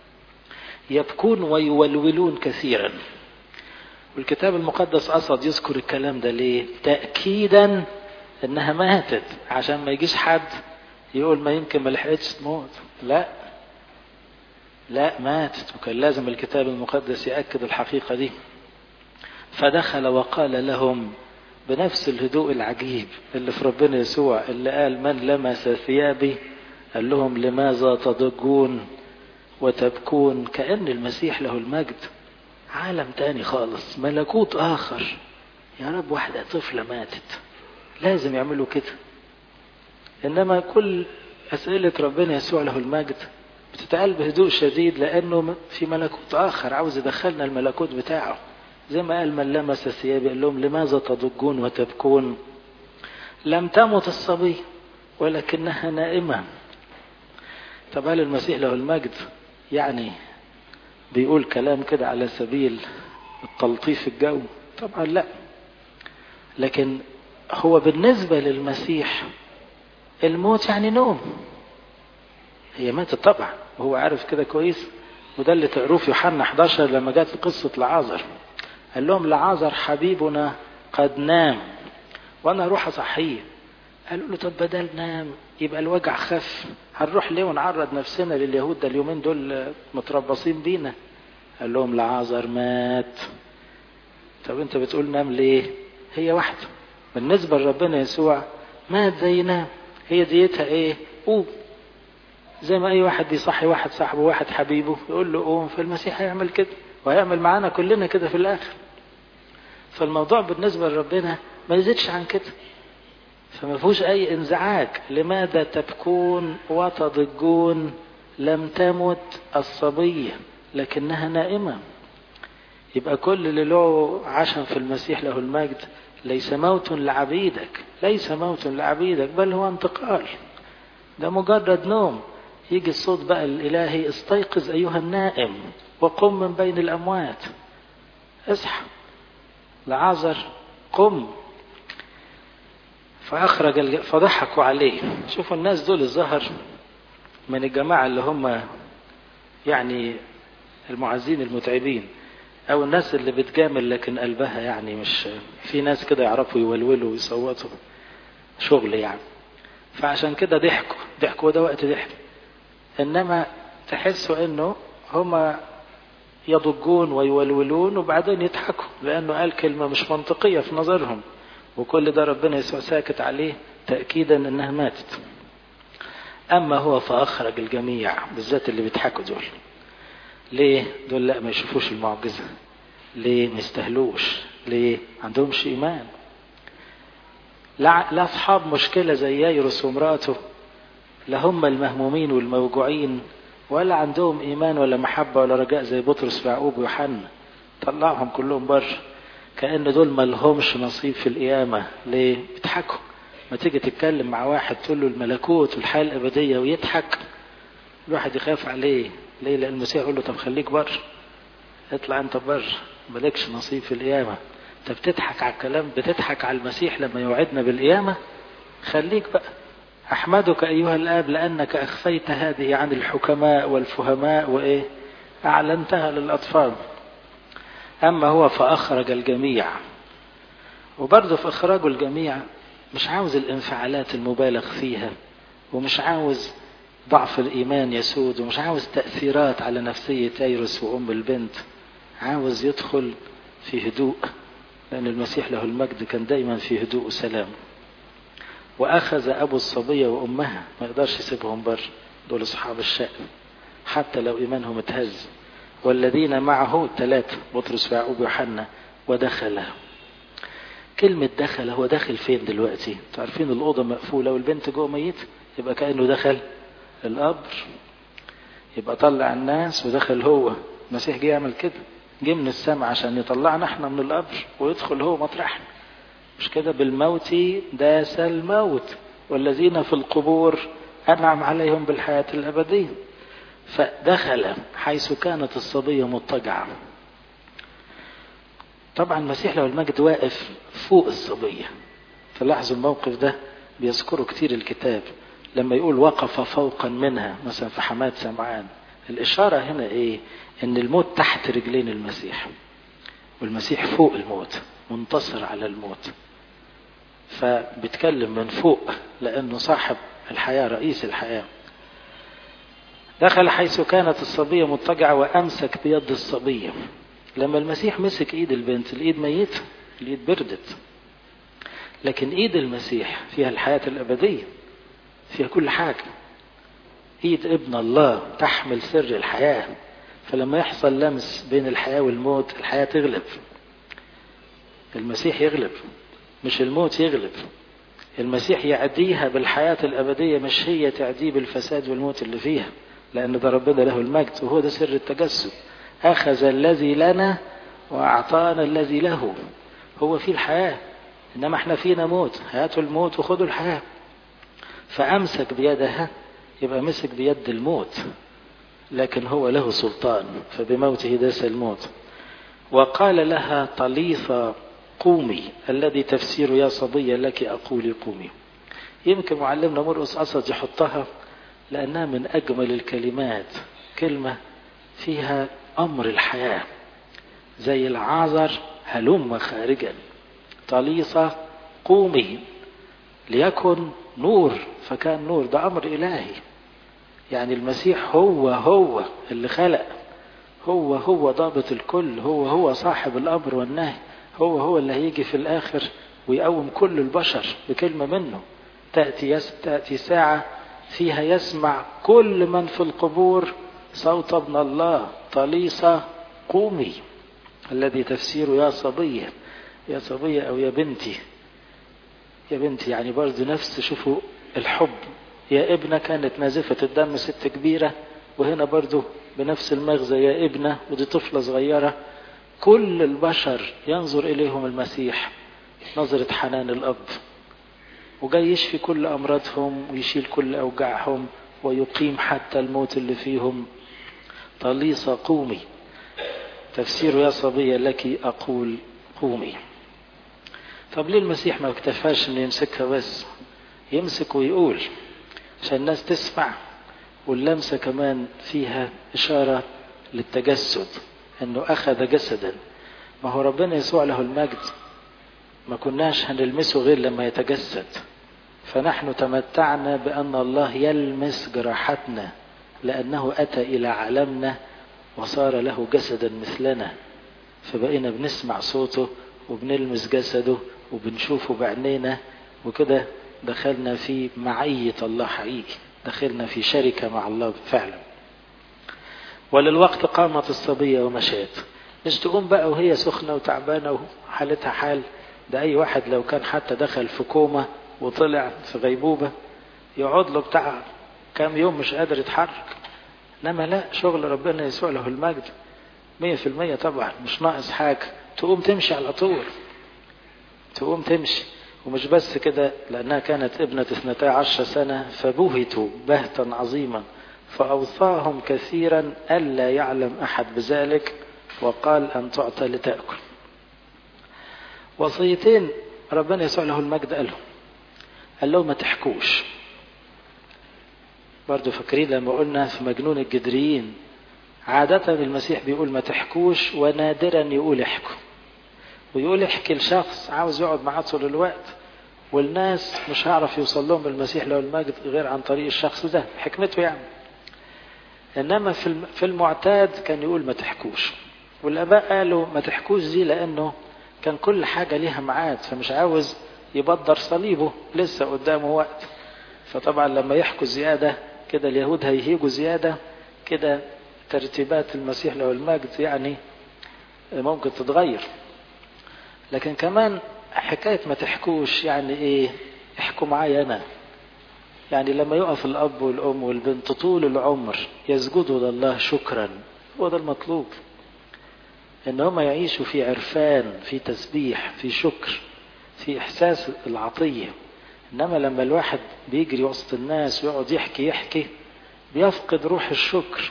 Speaker 1: يبكون ويولولون كثيرا. والكتاب المقدس قصد يذكر الكلام ده ليه؟ تأكيدا انها ماتت، عشان ما يجيش حد يقول ما يمكن ما لحقتش تموت. لا لا، ماتت، وكان لازم الكتاب المقدس يأكد الحقيقة دي. فدخل وقال لهم بنفس الهدوء العجيب اللي في ربنا يسوع، اللي قال من لمس ثيابي، قال لهم لماذا تضجون وتبكون؟ كأن المسيح له المجد عالم تاني خالص، ملكوت آخر. يا رب، واحدة طفلة ماتت، لازم يعملوا كده. إنما كل أسئلة ربنا يسوع له المجد بتتقال بهدوء شديد، لأنه في ملكوت آخر عاوز يدخلنا الملكوت بتاعه. زي ما قال من لمس ثيابي، قال لهم لماذا تضجون وتبكون؟ لم تمت الصبي ولكنها نائمة. طب هل المسيح له المجد يعني بيقول كلام كده على سبيل التلطيف الجو؟ طبعا لا. لكن هو بالنسبة للمسيح الموت يعني نوم. هي ماتت طبعا، وهو عارف كده كويس. وده اللي تعرف يوحنا احد عشر لما جات قصة لعازر، قال لهم لعازر حبيبنا قد نام وانا اروح اصحيه. قالوا له طب بدل نام يبقى الوجع خف، هنروح ليه ونعرض نفسنا لليهود؟ ده اليومين دول متربصين بينا. قال لهم لعازر مات. طب انت بتقول نام ليه؟ هي واحدة بالنسبة لربنا يسوع، مات زي نام. هي ديتها ايه؟ قوم. زي ما اي واحد يصحي واحد صاحبه واحد حبيبه يقول له قوم، فالمسيح هيعمل كده، وهيعمل معانا كلنا كده في الاخر. فالموضوع بالنسبة لربنا ما يزيدش عن كده، فما فيهوش اي انزعاج. لماذا تبكون وتضجون؟ لم تمت الصبية لكنها نائمة. يبقى كل اللي له عشم في المسيح له المجد ليس موت لعبيدك، ليس موت لعبيدك، بل هو انتقال. ده مجرد نوم. يجي الصوت بقى الإلهي استيقظ أيها النائم وقم من بين الأموات. اصحى لعازر قم. فأخرج الج... فضحكوا عليه. شوفوا الناس دول الظهر من الجماعة اللي هم يعني المعزين المتعبين، أو الناس اللي بتجامل لكن قلبها يعني مش، في ناس كده يعرفوا يولولوا ويصوتوا شغل يعني. فعشان كده ضحكوا ضحكوا ده وقت ضحك. إنما تحسوا إنه هم يضجون ويولولون وبعدين يضحكوا، لأنه قال كلمة مش منطقية في نظرهم. وكل ده ربنا يسوع ساكت عليه تأكيدا إنها ماتت. أما هو فأخرج الجميع، بالذات اللي بيضحكوا دول. ليه؟ دول لا ما يشوفوش المعجزة. ليه؟ ما يستهلوش. ليه؟ عندهمش إيمان. لا, لا أصحاب مشكلة زي يايروس ومراته، لا هم المهمومين والموجوعين، ولا عندهم إيمان ولا محبة ولا رجاء زي بطرس ويعقوب ويوحنا. طلعهم كلهم بره، كأن دول ما لهمش نصيب في القيامة. ليه؟ بيضحكوا. ما تيجي تتكلم مع واحد تقول له الملكوت والحياة الأبدية ويضحك، الواحد يخاف عليه. ليه؟ لأن المسيح يقول له طب خليك بره، اطلع انت بره، مالكش نصيب في القيامة. انت بتضحك على الكلام، بتضحك على المسيح لما يوعدنا بالقيامة. خليك بقى. أحمدك أيها الآب لأنك أخفيت هذه عن الحكماء والفهماء وإيه أعلنتها للأطفال. أما هو فأخرج الجميع. وبرضه في إخراج الجميع مش عاوز الانفعالات المبالغ فيها، ومش عاوز ضعف الإيمان يسود، ومش عاوز تأثيرات على نفسية يايروس وأم البنت. عاوز يدخل في هدوء، لأن المسيح له المجد كان دايما في هدوء وسلام. وأخذ أبو الصبية وأمها، ما يقدرش يسيبهم بر، دول أصحاب الشأن حتى لو إيمانهم اتهز. والذين معه ثلاثة، بطرس ويعقوب ويوحنا، ودخل. كلمة دخل، هو داخل فين دلوقتي؟ تعرفين الأوضة مقفولة والبنت جوه ميت، يبقى كأنه دخل القبر. يبقى طلع الناس ودخل هو. المسيح جه يعمل كده، جه من السماء عشان يطلعنا احنا من القبر ويدخل هو مطرحنا. مش كده؟ بالموت داس الموت والذين في القبور أنعم عليهم بالحياة الأبدية. فدخل حيث كانت الصبية مضطجعة. طبعا المسيح له المجد واقف فوق الصبية. فلاحظوا الموقف ده بيذكره كتير الكتاب لما يقول وقف فوقا منها، مثلا في حماة سمعان. الإشارة هنا إيه؟ إن الموت تحت رجلين المسيح والمسيح فوق الموت منتصر على الموت. فبيتكلم من فوق لأنه صاحب الحياة، رئيس الحياة. دخل حيث كانت الصبية مضطجعة وأمسك بيد الصبية. لما المسيح مسك إيد البنت، الإيد ميتة، الإيد بردت، لكن إيد المسيح فيها الحياة الأبدية، فيها كل حاجة. إيد ابن الله تحمل سر الحياة. فلما يحصل لمس بين الحياة والموت، الحياة تغلب، المسيح يغلب، مش الموت يغلب. المسيح يعديها بالحياة الأبدية، مش هي تعديه بالفساد والموت اللي فيها، لأن ده ربنا له المجد، وهو ده سر التجسد. أخذ الذي لنا وأعطانا الذي له. هو فيه الحياة، إنما احنا فينا موت. هاتوا الموت وخذوا الحياة. فأمسك بيدها، يبقى مسك بيد الموت، لكن هو له سلطان، فبموته داس الموت. وقال لها طليثة قومي، الذي تفسير يا صبية لك أقول قومي. يمكن معلمنا مرقس قصد يحطها لأنها من أجمل الكلمات، كلمة فيها أمر الحياة، زي العازر هلم خارجا. طليثة قومي ليكن نور، فكان نور. ده أمر إلهي، يعني المسيح هو هو اللي خلق، هو هو ضابط الكل، هو هو صاحب الأمر والنهي، هو هو اللي هيجي في الآخر ويقوم كل البشر بكلمة منه. تأتي, يس تأتي ساعة فيها يسمع كل من في القبور صوت ابن الله. طليثة قومي، الذي تفسيره يا صبية. يا صبية أو يا بنتي. يا بنتي يعني برضو نفس، شوفوا الحب. يا ابنة كانت نازفة الدم، ست كبيرة، وهنا برضو بنفس المغزى يا ابنة، ودي طفلة صغيرة. كل البشر ينظر إليهم المسيح نظرة حنان الأب، وجاي يشفي كل أمراضهم ويشيل كل أوجاعهم ويقيم حتى الموت اللي فيهم. طليثة قومي، تفسير يا صبية لك أقول قومي. طب ليه المسيح ما اكتفاش انه يمسكها بس؟ يمسك ويقول عشان الناس تسمع. واللمسة كمان فيها إشارة للتجسد، انه أخذ جسدا. ما هو ربنا يسوع له المجد ما كناش هنلمسه غير لما يتجسد. فنحن تمتعنا بأن الله يلمس جراحتنا، لأنه أتى إلى عالمنا وصار له جسدا مثلنا. فبقينا بنسمع صوته وبنلمس جسده وبنشوفه بعينينا، وكده دخلنا في معية الله حقيقي، دخلنا في شركة مع الله فعلا. وللوقت قامت الصبية ومشيت. مش تقوم بقى وهي سخنة وتعبانة وحالتها حال. ده أي واحد لو كان حتى دخل في كومة وطلع في غيبوبة يقعد له بتاع كام يوم مش قادر يتحرك. لما لا، شغل ربنا يسوع له المجد مية في المية طبعا، مش ناقص حاجة. تقوم تمشي على طول، تقوم تمشي. ومش بس كده، لأنها كانت ابنة اثنتا عشر سنة فبهتوا بهتا عظيما، فأوصاهم كثيرا ألا يعلم أحد بذلك، وقال أن تعطى لتأكل. وصيتين ربنا يسوع له المجد قالهم. قال لهم ما تحكوش. برضو فاكرين لما قلنا في مجنون الجدريين، عادة المسيح بيقول ما تحكوش، ونادرا يقول احكوا. ويقول احكي لشخص عاوز يقعد معاه طول الوقت، والناس مش هعرف يوصل لهم المسيح له المجد غير عن طريق الشخص ده، حكمته يعني. انما في المعتاد كان يقول ما تحكوش. والاباء قالوا ما تحكوش دي لانه كان كل حاجة ليها معاد، فمش عاوز يبدر صليبه، لسه قدامه وقت. فطبعا لما يحكوا زيادة كده اليهود هيهيجوا زيادة كده، ترتيبات المسيح له المجد يعني ممكن تتغير. لكن كمان حكاية ما تحكوش يعني ايه؟ احكوا معايا انا، يعني لما يقف الأب والأم والبنت طول العمر يسجدوا لله شكرا، هو ده المطلوب، إن هم يعيشوا في عرفان، في تسبيح، في شكر، في إحساس العطية. إنما لما الواحد بيجري وسط الناس ويقعد يحكي يحكي بيفقد روح الشكر،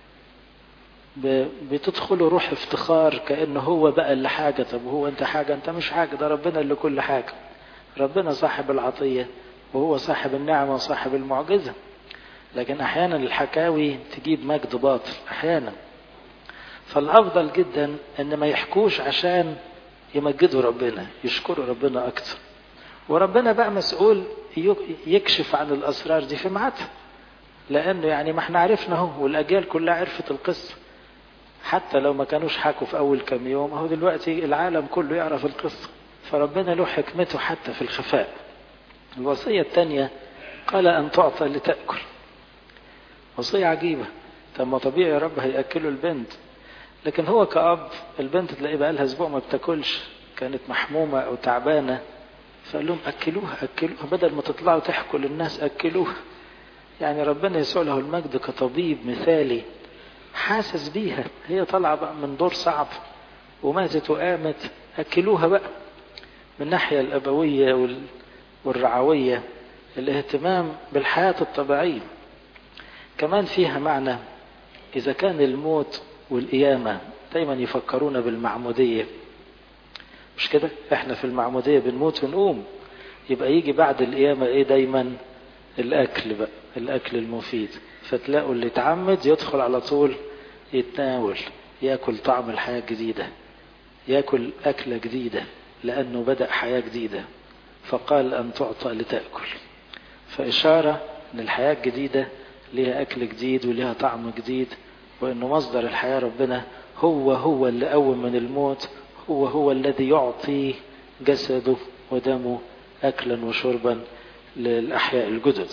Speaker 1: بتدخله روح افتخار كأنه هو بقى اللي حاجة. طب هو أنت حاجة؟ أنت مش حاجة، ده ربنا اللي كل حاجة. ربنا صاحب العطية وهو صاحب النعمة وصاحب المعجزة. لكن أحيانا الحكاوي تجيب مجد باطل أحيانا. فالأفضل جدا أن ما يحكوش عشان يمجدوا ربنا، يشكروا ربنا أكتر، وربنا بقى مسؤول يكشف عن الأسرار دي في ميعادها. لأنه يعني ما احنا عرفنا هو، والأجيال كلها عرفت القصة، حتى لو ما كانوش حكوا في أول كم يوم، هو دلوقتي العالم كله يعرف القصة. فربنا له حكمته حتى في الخفاء. الوصية الثانية قال أن تعطى لتأكل. وصية عجيبة. طب ما طبيعي يا رب هيأكلوا البنت، لكن هو كأب البنت تلاقيه بقى لها أسبوع ما بتاكلش، كانت محمومة أو تعبانة، فقال لهم أكلوها أكلوها، بدل ما تطلعوا تحكوا للناس أكلوها. يعني ربنا يسوع له المجد كطبيب مثالي حاسس بيها، هي طالعة بقى من دور صعب وماتت وقامت، أكلوها بقى. من الناحية الأبوية والرعوية، الاهتمام بالحياة الطبيعية. كمان فيها معنى، إذا كان الموت والقيامة دايما يفكرونا بالمعمودية، مش كده؟ احنا في المعمودية بنموت ونقوم، يبقى يجي بعد القيامة ايه دايما؟ الأكل بقى، الأكل المفيد. فتلاقوا اللي يتعمد يدخل على طول يتناول، يأكل طعم الحياة الجديدة، يأكل أكلة جديدة، لأنه بدأ حياة جديدة. فقال أن تعطى لتأكل، فإشارة أن الحياة الجديدة لها أكل جديد ولها طعم جديد، وأنه مصدر الحياة ربنا هو هو اللي قوم من الموت، هو هو الذي يعطي جسده ودمه أكلا وشربا للأحياء الجدد.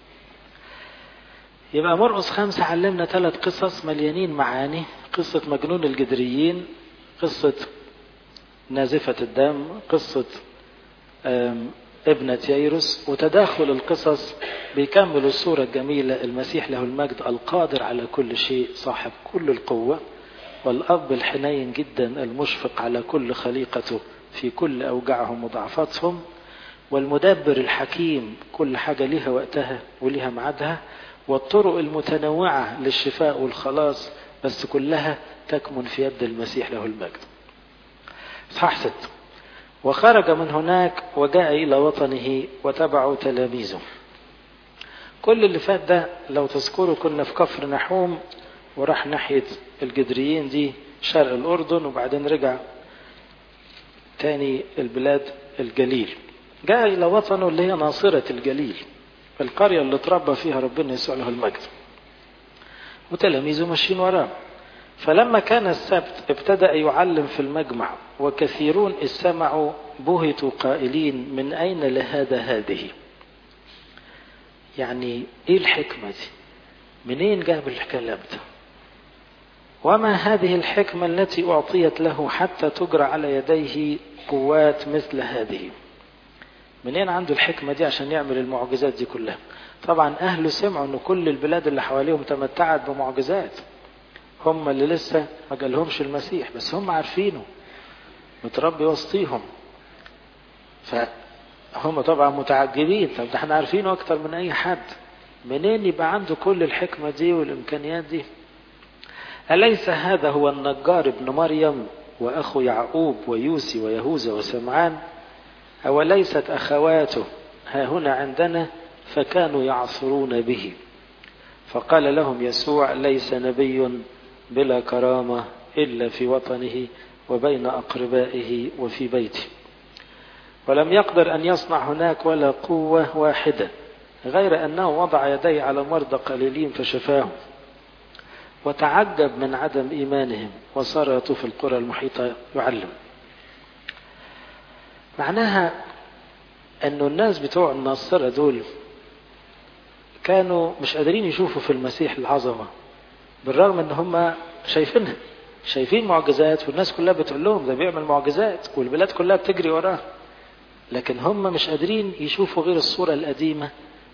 Speaker 1: يبقى مرقس خمسة علمنا ثلاث قصص مليانين معاني: قصة مجنون الجدريين، قصة نازفة الدم، قصة ابنة ييروس. وتداخل القصص بيكمل الصورة الجميلة: المسيح له المجد القادر على كل شيء، صاحب كل القوة، والأب الحنين جدا المشفق على كل خليقته في كل أوجاعهم وضعفاتهم، والمدبر الحكيم، كل حاجة لها وقتها ولها معادها، والطرق المتنوعة للشفاء والخلاص، بس كلها تكمن في يد المسيح له المجد. اصحاح ستة: وخرج من هناك وجاء إلى وطنه وتبعه تلاميذه. كل اللي فات ده لو تذكروا كنا في كفر نحوم، وراح ناحية الجدريين دي شرق الأردن، وبعدين رجع تاني البلاد الجليل. جاء إلى وطنه اللي هي ناصرة الجليل، القرية اللي تربى فيها ربنا يسوع له المجد، وتلاميذه ماشيين وراه. فلما كان السبت ابتدأ يعلم في المجمع، وكثيرون إذ سمعوا بهتوا قائلين: من أين لهذا هذه؟ يعني إيه الحكمة دي؟ منين جاب الكلام ده؟ وما هذه الحكمة التي أعطيت له حتى تجرى على يديه قوات مثل هذه؟ منين عنده الحكمة دي عشان يعمل المعجزات دي كلها؟ طبعا أهله سمعوا أن كل البلاد اللي حواليهم تمتعت بمعجزات، هم اللي لسه ما جالهمش المسيح، بس هم عارفينه متربي وسطيهم، فهم طبعا متعجبين. طب ده احنا عارفينه أكتر من أي حد، منين يبقى عنده كل الحكمة دي والإمكانيات دي؟ أليس هذا هو النجار ابن مريم وأخو يعقوب ويوسي ويهوذا وسمعان؟ أوليست أخواته ها هنا عندنا؟ فكانوا يعصرون به. فقال لهم يسوع: ليس نبي بلا كرامة إلا في وطنه وبين أقربائه وفي بيته. ولم يقدر أن يصنع هناك ولا قوة واحدة، غير أنه وضع يديه على مرضى قليلين فشفاهم. وتعجب من عدم إيمانهم، وصار يطوف القرى المحيطة يعلم. معناها أنه الناس بتوع الناصرة دول كانوا مش قادرين يشوفوا في المسيح العظمة، بالرغم أن هم شايفينها، شايفين معجزات، والناس كلها بتقول لهم ده بيعمل معجزات والبلاد كلها بتجري وراه، لكن هم مش قادرين يشوفوا غير الصورة القديمة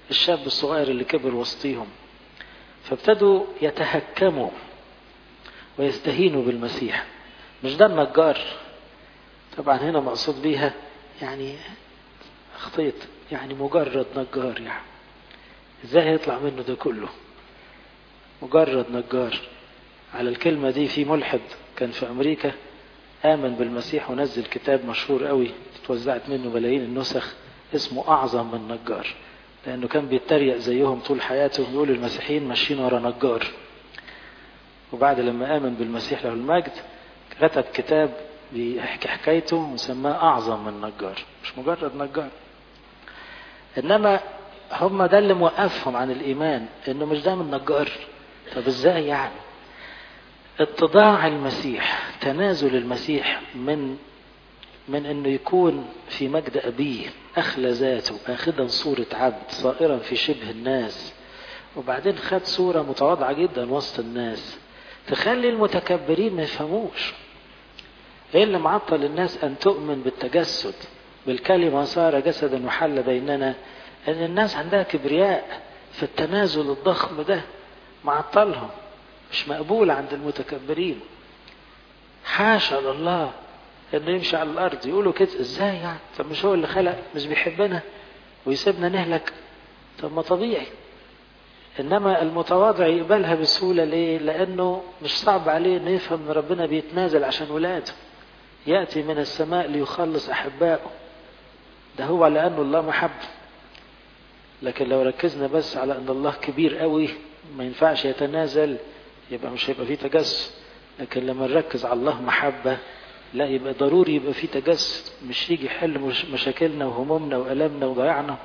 Speaker 1: الشاب الصغير اللي كبر وسطيهم. فابتدوا يتهكموا ويستهينوا بالمسيح. مش ده النجار؟ طبعا هنا مقصود بيها يعني اخطيت، يعني مجرد نجار، يعني ازاي هيطلع منه ده كله؟ مجرد نجار. على الكلمة دي في ملحد كان في أمريكا آمن بالمسيح ونزل كتاب مشهور قوي اتوزعت منه ملايين النسخ، اسمه أعظم من نجار، لأنه كان بيتريق زيهم طول حياته ويقول المسيحيين ماشيين ورا نجار. وبعد لما آمن بالمسيح له المجد كتب كتاب بيحكي حكايته وسماه أعظم من نجار، مش مجرد نجار. إنما هم ده اللي موقفهم عن الإيمان، إنه مش ده من نجار. طب إزاي يعني؟ اتضاع المسيح، تنازل المسيح من من انه يكون في مجد ابيه، اخلى ذاته اخذا صورة عبد صائرا في شبه الناس، وبعدين خد صورة متواضعة جدا وسط الناس، تخلي المتكبرين ما يفهموش. ايه اللي معطل الناس ان تؤمن بالتجسد، بالكلمة صار جسدا وحل بيننا؟ ان الناس عندها كبرياء في التنازل الضخم ده، معطلهم، مش مقبول عند المتكبرين. حاشا لله انه يمشي على الارض يقولوا كده، ازاي يعني؟ طب مش هو اللي خلق؟ مش بيحبنا ويسيبنا نهلك؟ طب ما طبيعي. انما المتواضع يقبلها بسهولة. ليه؟ لانه مش صعب عليه انه يفهم ان ربنا بيتنازل عشان ولاده، يأتي من السماء ليخلص احبائه. ده هو لانه الله محب. لكن لو ركزنا بس على ان الله كبير قوي ما ينفعش يتنازل، يبقى مش هيبقى فيه تجسد. لكن لما نركز على الله محبة، لا، يبقى ضروري يبقى فيه تجسد، مش يجي يحل مشاكلنا وهمومنا وألمنا وضيعنا.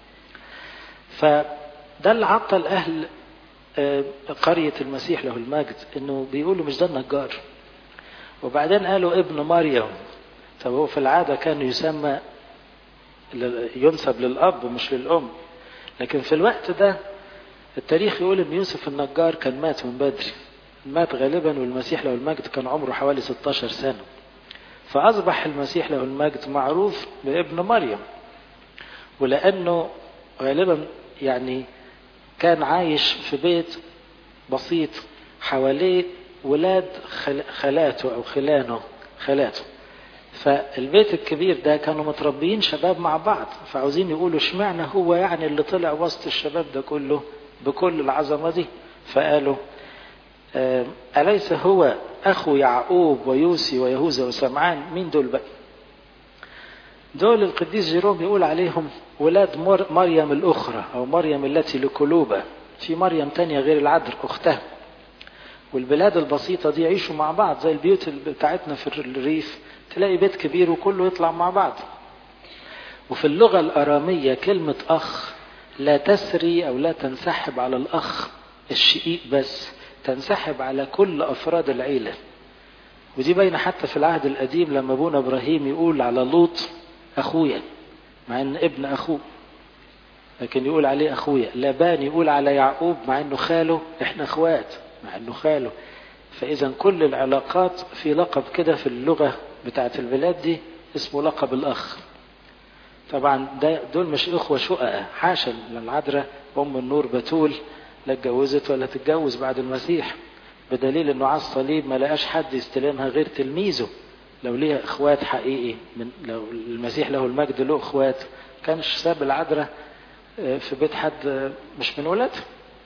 Speaker 1: فده اللي عطل أهل قرية المسيح له المجد، إنه بيقولوا مش ده النجار. وبعدين قالوا ابن مريم. طب هو في العادة كان يسمى ينسب للأب مش للأم، لكن في الوقت ده التاريخ يقول ان يوسف النجار كان مات من بدري، مات غالبا والمسيح له المجد كان عمره حوالي ستاشر سنة. فأصبح المسيح له المجد معروف بابن مريم، ولأنه غالبا يعني كان عايش في بيت بسيط حواليه ولاد خلاته أو خلانه خلاته، فالبيت الكبير ده كانوا متربيين شباب مع بعض، فعاوزين يقولوا اشمعنى هو يعني اللي طلع وسط الشباب ده كله بكل العظمة دي. فقالوا أليس هو أخو يعقوب ويوسي ويهوذا وسمعان؟ مين دول بقى؟ دول القديس جيروم يقول عليهم ولاد مريم الأخرى أو مريم التي لقلوبة، في مريم تانية غير العذراء أختها. والبلاد البسيطة دي يعيشوا مع بعض زي البيوت بتاعتنا في الريف، تلاقي بيت كبير وكله يطلع مع بعض. وفي اللغة الأرامية كلمة أخ لا تسري أو لا تنسحب على الأخ الشقيق بس، تنسحب على كل أفراد العيلة. ودي باينة حتى في العهد القديم لما ابونا إبراهيم يقول على لوط أخويا، مع أن ابن أخوه، لكن يقول عليه أخويا. لابان يقول على يعقوب مع أنه خاله إحنا أخوات، مع أنه خاله. فإذا كل العلاقات في لقب كده في اللغة بتاعت البلاد دي اسمه لقب الأخ. طبعا ده دول مش إخوة شققة، حاشا للعذراء أم النور بتول لا اتجوزت ولا تتجوز بعد المسيح، بدليل أنه على الصليب ما لقاش حد يستلمها غير تلميذه. لو ليها إخوات حقيقي، من لو المسيح له المجد له إخوات كانش ساب العذراء في بيت حد مش من ولادها.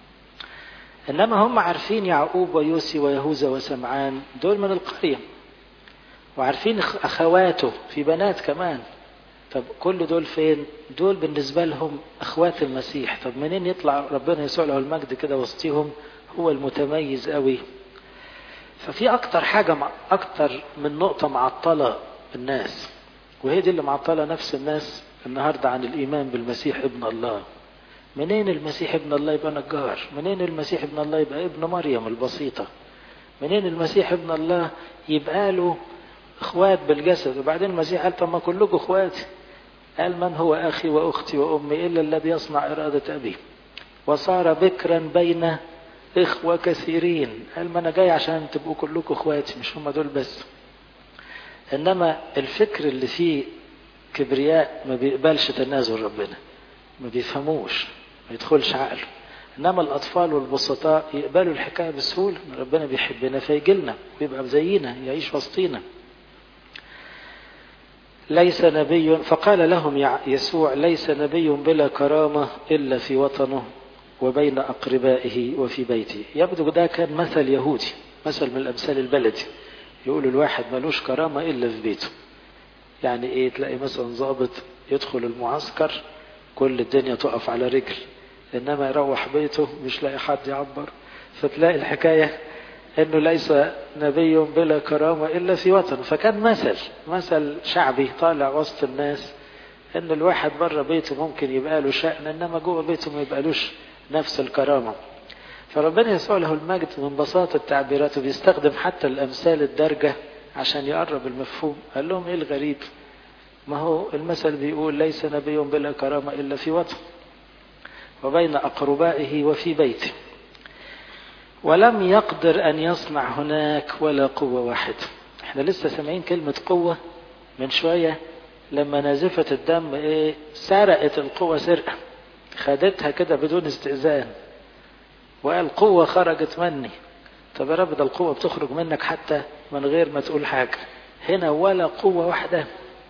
Speaker 1: إنما هم عارفين يعقوب ويوسي ويهوذا وسمعان دول من القرية، وعارفين أخواته في بنات كمان. طب كل دول فين؟ دول بالنسبة لهم أخوات المسيح. طب منين يطلع ربنا يسوع له المجد كده وسطيهم هو المتميز قوي؟ ففي أكتر حاجة مع أكتر من نقطة معطلة الناس، وهي دي اللي معطلة نفس الناس النهاردة عن الإيمان بالمسيح ابن الله. منين المسيح ابن الله يبقى نجار؟ منين المسيح ابن الله يبقى ابن مريم البسيطة؟ منين المسيح ابن الله يبقى له اخوات بالجسد؟ وبعدين المسيح قال طب ما كلكم اخواتي، قال من هو اخي واختي وامي الا الذي يصنع ارادة ابي، وصار بكرا بين اخوة كثيرين. قال ما انا جاي عشان تبقوا كلكم اخواتي، مش هم دول بس. انما الفكر اللي فيه كبرياء ما بيقبلش تنازل ربنا، ما بيفهموش. ما يدخلش عقله. إنما الأطفال والبسطاء يقبلوا الحكاية بسهولة، ربنا بيحبنا فيجلنا ويبقى زينا يعيش وسطينا. ليس نبي، فقال لهم يسوع: ليس نبي بلا كرامة إلا في وطنه وبين أقربائه وفي بيته. يبدو ده كان مثل يهودي، مثل من الأمثال البلدي، يقولوا الواحد ملوش كرامة إلا في بيته. يعني إيه؟ تلاقي مثلا ضابط يدخل المعسكر كل الدنيا تقف على رجل، إنما يروح بيته مش لاقي حد يعبر. فتلاقي الحكاية إنه ليس نبي بلا كرامة إلا في وطن. فكان مثل مثل شعبي طالع وسط الناس، إن الواحد بره بيته ممكن يبقى له شأن، إنما جوه بيته ما يبقالوش نفس الكرامة. فربنا يسوع له المجد من بساطة تعبيراته بيستخدم حتى الأمثال الدارجة عشان يقرب المفهوم. قال لهم إيه الغريب؟ ما هو المثل بيقول: ليس نبي بلا كرامة إلا في وطن وبين أقربائه وفي بيته، ولم يقدر أن يصنع هناك ولا قوة واحدة. احنا لسه سامعين كلمة قوة من شوية، لما نازفة الدم ايه سرقت القوة سرقة، خدتها كده بدون استئذان وقال قوة خرجت مني. طب يا رب ده القوة بتخرج منك حتى من غير ما تقول حاجة، هنا ولا قوة واحدة.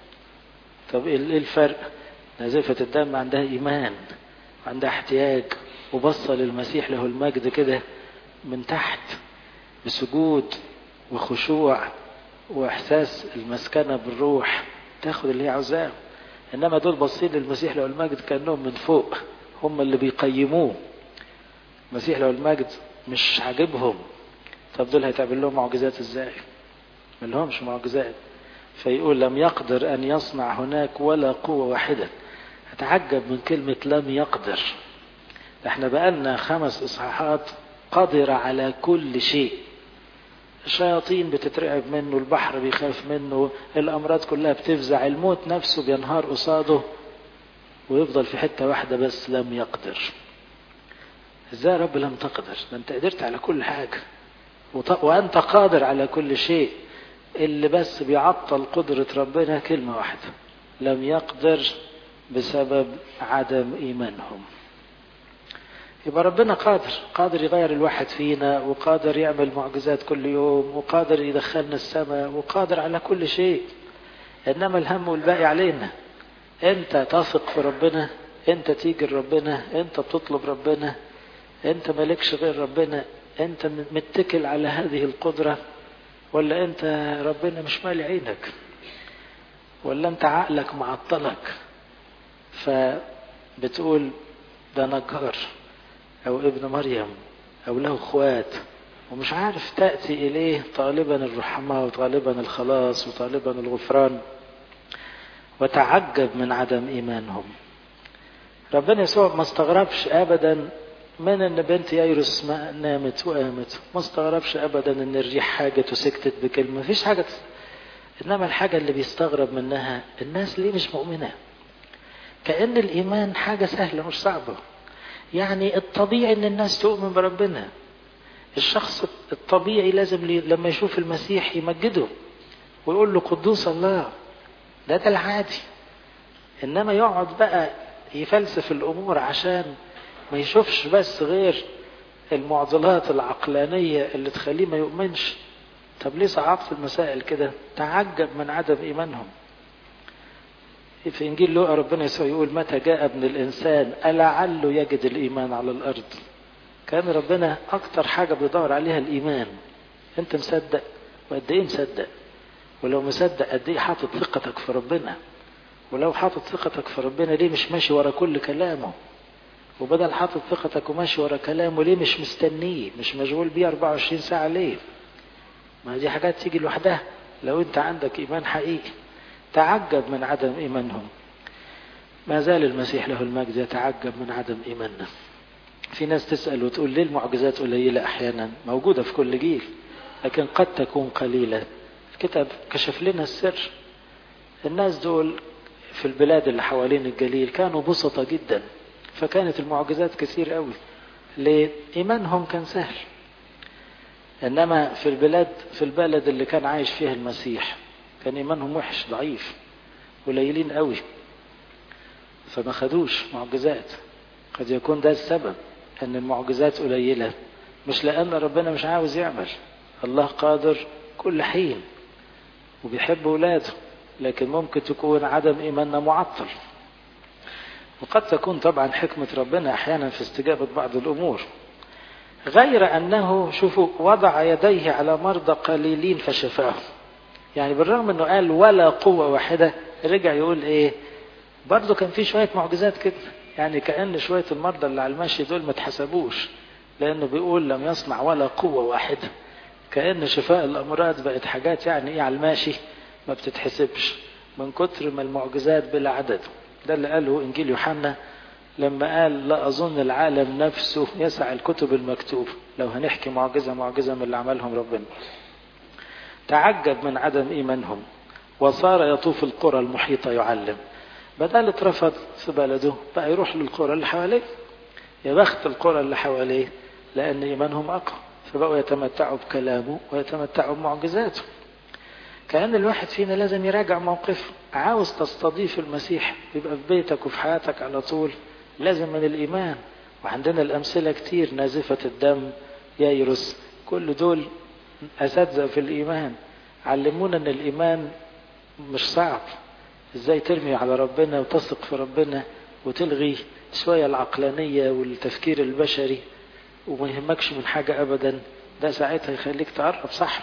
Speaker 1: طب ايه الفرق؟ نازفة الدم عندها إيمان، عندها احتياج، وبصة للمسيح له المجد كده من تحت بسجود وخشوع واحساس المسكنة بالروح، تاخد اللي هي عاوزاه. انما دول باصين للمسيح له المجد كانهم من فوق، هم اللي بيقيموه. المسيح له المجد مش عاجبهم. طب دول هيتعمل لهم معجزات ازاي؟ ما لهمش معجزات. فيقول: لم يقدر ان يصنع هناك ولا قوة واحدة. اتعجب من كلمة لم يقدر. احنا بقالنا خمس اصحاحات قادر على كل شيء. الشياطين بتترعب منه، البحر بيخاف منه، الأمراض كلها بتفزع، الموت نفسه بينهار قصاده، ويفضل في حتة واحدة بس: لم يقدر. ازاي يا رب لم تقدر؟ ده انت قدرت على كل حاجة، وانت قادر على كل شيء. اللي بس بيعطل قدرة ربنا كلمة واحدة: لم يقدر، بسبب عدم إيمانهم. يبقى ربنا قادر، قادر يغير الواحد فينا، وقادر يعمل معجزات كل يوم، وقادر يدخلنا السماء، وقادر على كل شيء. إنما الهم والباقي علينا. أنت تثق في ربنا، أنت تيجي لربنا، أنت بتطلب ربنا، أنت مالكش غير ربنا، أنت متكل على هذه القدرة، ولا أنت ربنا مش مالي عينك، ولا أنت عقلك معطلك فبتقول ده نجار أو ابن مريم أو له اخوات، ومش عارف تأتي إليه طالبا الرحمة وطالبا الخلاص وطالبا الغفران، وتعجب من عدم إيمانهم. ربنا يسوع ما استغربش أبدا من أن بنت ييروس نامت وقامت، ما استغربش أبدا أن الريح حاجت وسكتت بكلمة، مفيش حاجة. إنما الحاجة اللي بيستغرب منها الناس ليه مش مؤمنة. كأن الإيمان حاجة سهلة مش صعبة. يعني الطبيعي ان الناس تؤمن بربنا. الشخص الطبيعي لازم لما يشوف المسيح يمجده ويقول له قدوس الله، ده ده العادي. انما يقعد بقى يفلسف الامور عشان ما يشوفش بس غير المعضلات العقلانية اللي تخليه ما يؤمنش. طب ليه صعبت المسائل كده؟ تعجب من عدم ايمانهم. في إنجيل لوقا ربنا يسوع يقول: متى جاء ابن الإنسان ألعله يجد الإيمان على الأرض. كان ربنا أكتر حاجة بيدور عليها الإيمان. أنت مصدق؟ وقد إيه مصدق؟ ولو مصدق قد إيه حاطط ثقتك في ربنا؟ ولو حاطط ثقتك في ربنا ليه مش ماشي ورا كل كلامه؟ وبدل حاطط ثقتك وماشي ورا كلامه ليه مش مستنيه، مش مشغول بيه أربعة وعشرين ساعة ليه؟ ما دي حاجات تيجي لوحدها لو أنت عندك إيمان حقيقي. تعجب من عدم إيمانهم. ما زال المسيح له المجد يتعجب من عدم إيماننا. في ناس تسأل وتقول: ليه المعجزات قليلة أحيانا؟ موجودة في كل جيل، لكن قد تكون قليلة. الكتاب كشف لنا السر. الناس دول في البلاد اللي حوالين الجليل كانوا بسطة جدا، فكانت المعجزات كثير قوي. ليه؟ إيمانهم كان سهل. إنما في البلاد في البلد اللي كان عايش فيها المسيح كان إيمانهم وحش ضعيف قليلين قوي، فما خدوش معجزات. قد يكون ده السبب ان المعجزات قليلة، مش لان ربنا مش عاوز يعمل. الله قادر كل حين وبيحب ولاده، لكن ممكن تكون عدم ايماننا معطل. وقد تكون طبعا حكمة ربنا احيانا في استجابة بعض الامور، غير انه شوفوا وضع يديه على مرضى قليلين فشفاهم. يعني بالرغم انه قال ولا قوة واحدة، رجع يقول ايه؟ برضو كان في شوية معجزات كده، يعني كأن شوية المرضى اللي على المشي دول ما تحسبوش، لانه بيقول لم يصنع ولا قوة واحدة. كأن شفاء الامراض بقت حاجات يعني ايه على الماشي ما بتتحسبش من كتر ما المعجزات بلا عدد. ده اللي قاله انجيل يوحنا لما قال لا اظن العالم نفسه يسع الكتب المكتوبة لو هنحكي معجزة معجزة من اللي عملهم ربنا. تعجب من عدم ايمانهم وصار يطوف القرى المحيطة يعلم. بدل اترفض في بلده بقى يروح للقرى اللي حواليه. يا بخت القرى اللي حواليه لان ايمانهم اقوى، فبقوا يتمتعوا بكلامه ويتمتعوا بمعجزاته. كأن الواحد فينا لازم يراجع موقفه. عاوز تستضيف المسيح يبقى في بيتك وفي حياتك على طول، لازم من الإيمان. وعندنا الأمثلة كتير، نازفة الدم، يايروس، كل دول أساتذة في الإيمان، علمونا أن الإيمان مش صعب. إزاي ترمي على ربنا وتثق في ربنا وتلغي شوية العقلانية والتفكير البشري وما يهمكش من حاجة أبدا. ده ساعتها يخليك تقرب صح.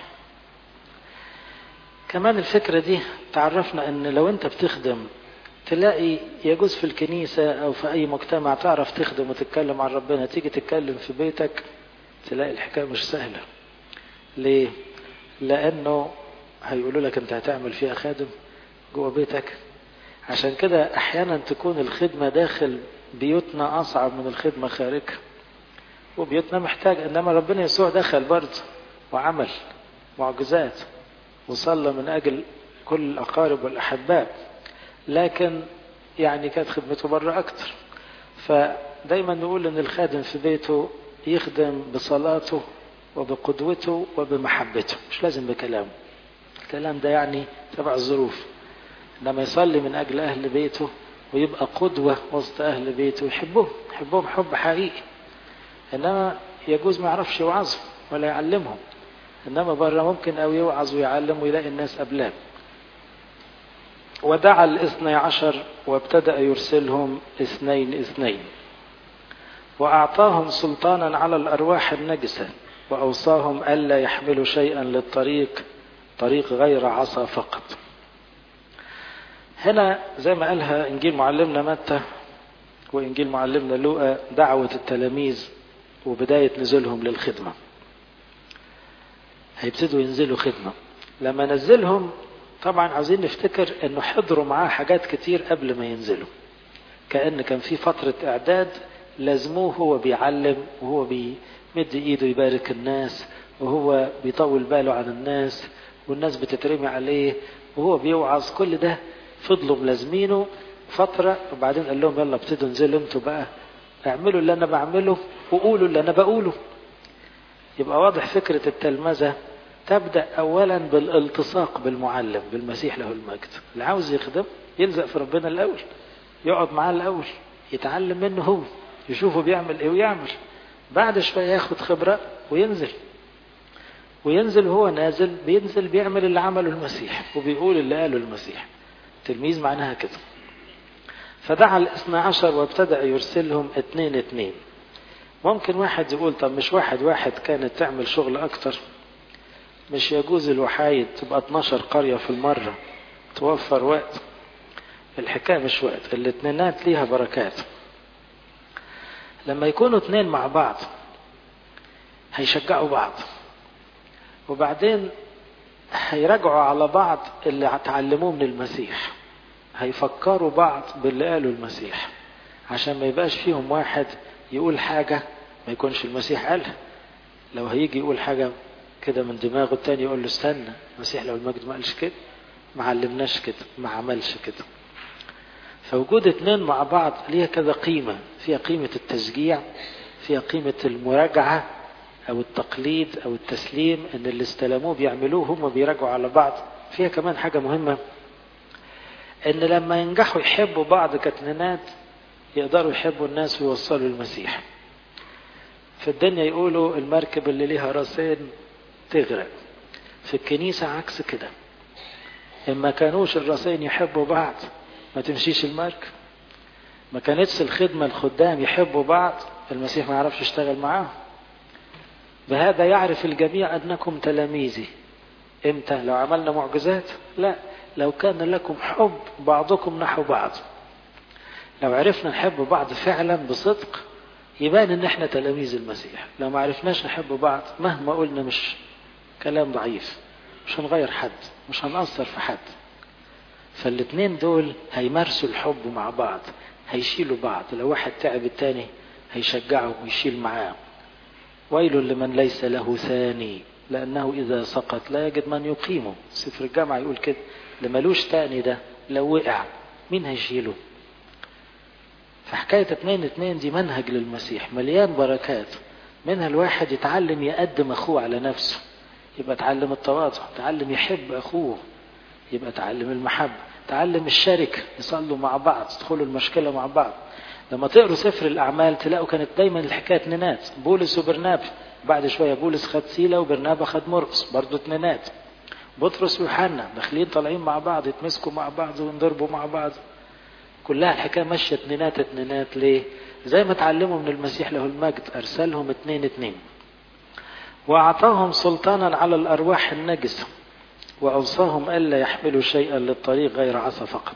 Speaker 1: كمان الفكرة دي تعرفنا أن لو أنت بتخدم تلاقي يجوز في الكنيسة أو في أي مجتمع تعرف تخدم وتتكلم عن ربنا، تيجي تتكلم في بيتك تلاقي الحكاية مش سهلة. ليه؟ لأنه هيقولوا لك أنت هتعمل فيها خادم جوه بيتك. عشان كده أحيانا تكون الخدمة داخل بيوتنا أصعب من الخدمة خارجها، وبيوتنا محتاج. إنما ربنا يسوع دخل برضه وعمل معجزات وصلى من أجل كل الأقارب والأحباء، لكن يعني كانت خدمته بره أكتر. فدايما نقول إن الخادم في بيته يخدم بصلاته وبقدوته وبمحبته، مش لازم بكلامه. الكلام ده يعني تبع الظروف، لما يصلي من أجل أهل بيته ويبقى قدوة وسط أهل بيته يحبهم يحبهم حب حقيقي. إنما يجوز ما يعرفش يوعظهم ولا يعلمهم، إنما بره ممكن أو يوعظ ويعلم ويلاقي الناس قبلاه. ودعا الاثني عشر وابتدأ يرسلهم اثنين اثنين، وأعطاهم سلطانا على الأرواح النجسة، وأوصاهم ألا يحملوا شيئا للطريق، طريق غير عصا فقط. هنا زي ما قالها إنجيل معلمنا متى وإنجيل معلمنا لوقا دعوة التلاميذ وبداية نزولهم للخدمة. هيبتدوا ينزلوا خدمة. لما نزلهم طبعا عاوزين نفتكر انه حضروا معاه حاجات كتير قبل ما ينزلوا، كأن كان في فترة اعداد لازموه هو بيعلم وهو بيمد ايده يبارك الناس وهو بيطول باله عن الناس والناس بتترمي عليه وهو بيوعظ. كل ده فضلوا ملازمينه فترة، وبعدين قال لهم يلا ابتدوا انزلوا انتوا بقى، اعملوا اللي انا بعمله وقولوا اللي انا بقوله. يبقى واضح فكرة التلمذة تبدأ أولا بالالتصاق بالمعلم بالمسيح له المجد. اللي عاوز يخدم يلزق في ربنا الأول، يقعد معاه الأول، يتعلم منه هو، يشوفه بيعمل إيه ويعمل. بعد شوية ياخد خبرة وينزل وينزل هو نازل بينزل بيعمل اللي عمله المسيح وبيقول اللي قاله المسيح. تلميذ معناها كده. فدعا الاثنى عشر وابتدأ يرسلهم اتنين اتنين. ممكن واحد يقول طب مش واحد واحد كانت تعمل شغل أكتر؟ مش يجوز الوحايد تبقى اتناشر قرية في المرة توفر وقت؟ الحكاية مش وقت، الاتنينات ليها بركات. لما يكونوا اتنين مع بعض هيشجعوا بعض، وبعدين هيراجعوا على بعض اللي هتعلموه من المسيح، هيفكروا بعض باللي قاله المسيح، عشان ما يبقاش فيهم واحد يقول حاجة ما يكونش المسيح قالها. لو هيجي يقول حاجة كده من دماغه التاني يقول له استنى، المسيح لو المجد ما قالش كده، ما علمناش كده، ما عملش كده. فوجود اتنين مع بعض ليها كذا قيمة، فيها قيمة التشجيع، فيها قيمة المراجعة او التقليد او التسليم، ان اللي استلموه بيعملوه هم بيراجعوا على بعض. فيها كمان حاجة مهمة، ان لما ينجحوا يحبوا بعض كاتنينات يقدروا يحبوا الناس ويوصلوا المسيح. في الدنيا يقولوا المركب اللي ليها راسين تغرق، في الكنيسة عكس كده، إما كانوش الراسين يحبوا بعض ما تمشيش المركب. ما كانتش الخدمة الخدام يحبوا بعض المسيح ما يعرفش يشتغل معاهم. بهذا يعرف الجميع أنكم تلاميذي. إمتى؟ لو عملنا معجزات؟ لا، لو كان لكم حب بعضكم نحو بعض. لو عرفنا نحب بعض فعلا بصدق يبان ان احنا تلاميذ المسيح. لو ما عرفناش نحب بعض مهما قلنا مش كلام ضعيف، مش هنغير حد، مش هنأثر في حد. فالاتنين دول هيمارسوا الحب مع بعض، هيشيلوا بعض. لو واحد تعب التاني هيشجعه ويشيل معاه. ويل لمن ليس له ثاني لأنه إذا سقط لا يجد من يقيمه. سفر الجامعة يقول كده، اللي ملوش تاني ده لو وقع مين هيشيله؟ فحكاية اتنين اتنين دي منهج للمسيح مليان بركات. منها الواحد يتعلم يقدم أخوه على نفسه، يبقى تعلم التواضع، تعلم يحب أخوه، يبقى تعلم المحبة، تعلم الشركة، يصلوا مع بعض، تدخلوا المشكلة مع بعض. لما تقروا سفر الأعمال تلاقوا كانت دايما الحكاية اتنينات، بولس وبرنابا. بعد شوية بولس خد سيلة وبرنابا خد مرقس، برضو اتنينات. بطرس ويوحنا داخلين طالعين مع بعض، يتمسكوا مع بعض وينضربوا مع بعض. كلها الحكاية ماشية اتنينات اتنينات. ليه؟ زي ما تعلموا من المسيح له المجد، أرسلهم اتنين اتنين. وأعطاهم سلطانا على الأرواح النجسة، وأوصاهم ألا يحملوا شيئا للطريق غير عصا فقط.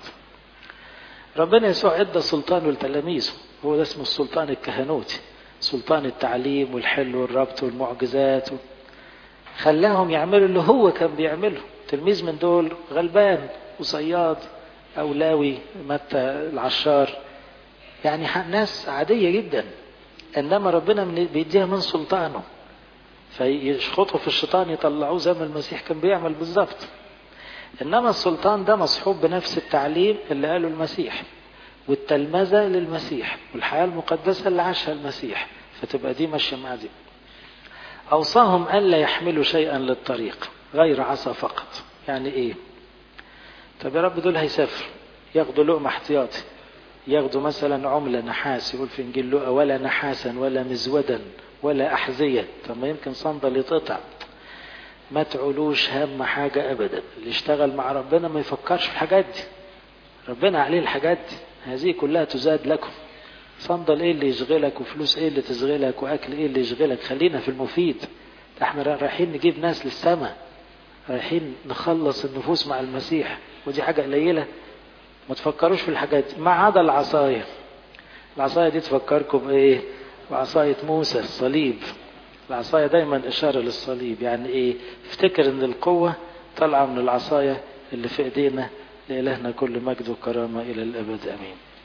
Speaker 1: ربنا يسوع ادى سلطان لتلاميذه، هو ده اسمه السلطان الكهنوتي، سلطان التعليم والحل والربط والمعجزات. خلاهم يعملوا اللي هو كان بيعمله. تلميذ من دول غلبان وصياد أو لاوي متى العشار، يعني ناس عادية جدا، إنما ربنا بيديها من سلطانه، فيشخطوا في الشيطان يطلعوه زي ما المسيح كان بيعمل بالظبط. إنما السلطان ده مصحوب بنفس التعليم اللي قاله المسيح، والتلمذة للمسيح، والحياة المقدسة اللي عاشها المسيح، فتبقى دي ماشية مع دي. أوصاهم ألا يحملوا شيئا للطريق غير عصا فقط. يعني إيه؟ طب يا رب دول هيسافروا، ياخدوا لقمة احتياطي، ياخدوا مثلا عملة نحاس، يقول في إنجيل لوقا ولا نحاسا ولا مزودا ولا أحذية. طب ما يمكن صندل يتقطع. ما تعولوش هم حاجة أبدا. اللي اشتغل مع ربنا ما يفكرش في الحاجات دي، ربنا عليه الحاجات دي، هذه كلها تزاد لكم. صندل ايه اللي يشغلك، وفلوس ايه اللي تشغلك، واكل ايه اللي يشغلك؟ خلينا في المفيد. احنا رايحين نجيب ناس للسماء، رايحين نخلص النفوس مع المسيح، ودي حاجة قليلة. ما تفكروش في الحاجات دي. ما عدا العصاية. العصاية دي تفكركم بايه؟ بعصاية موسى الصليب. العصاية دايما اشارة للصليب. يعني ايه؟ افتكر ان القوة طالعة من العصاية اللي في ايدينا. لإلهنا كل مجد وكرامة إلى الأبد. أمين.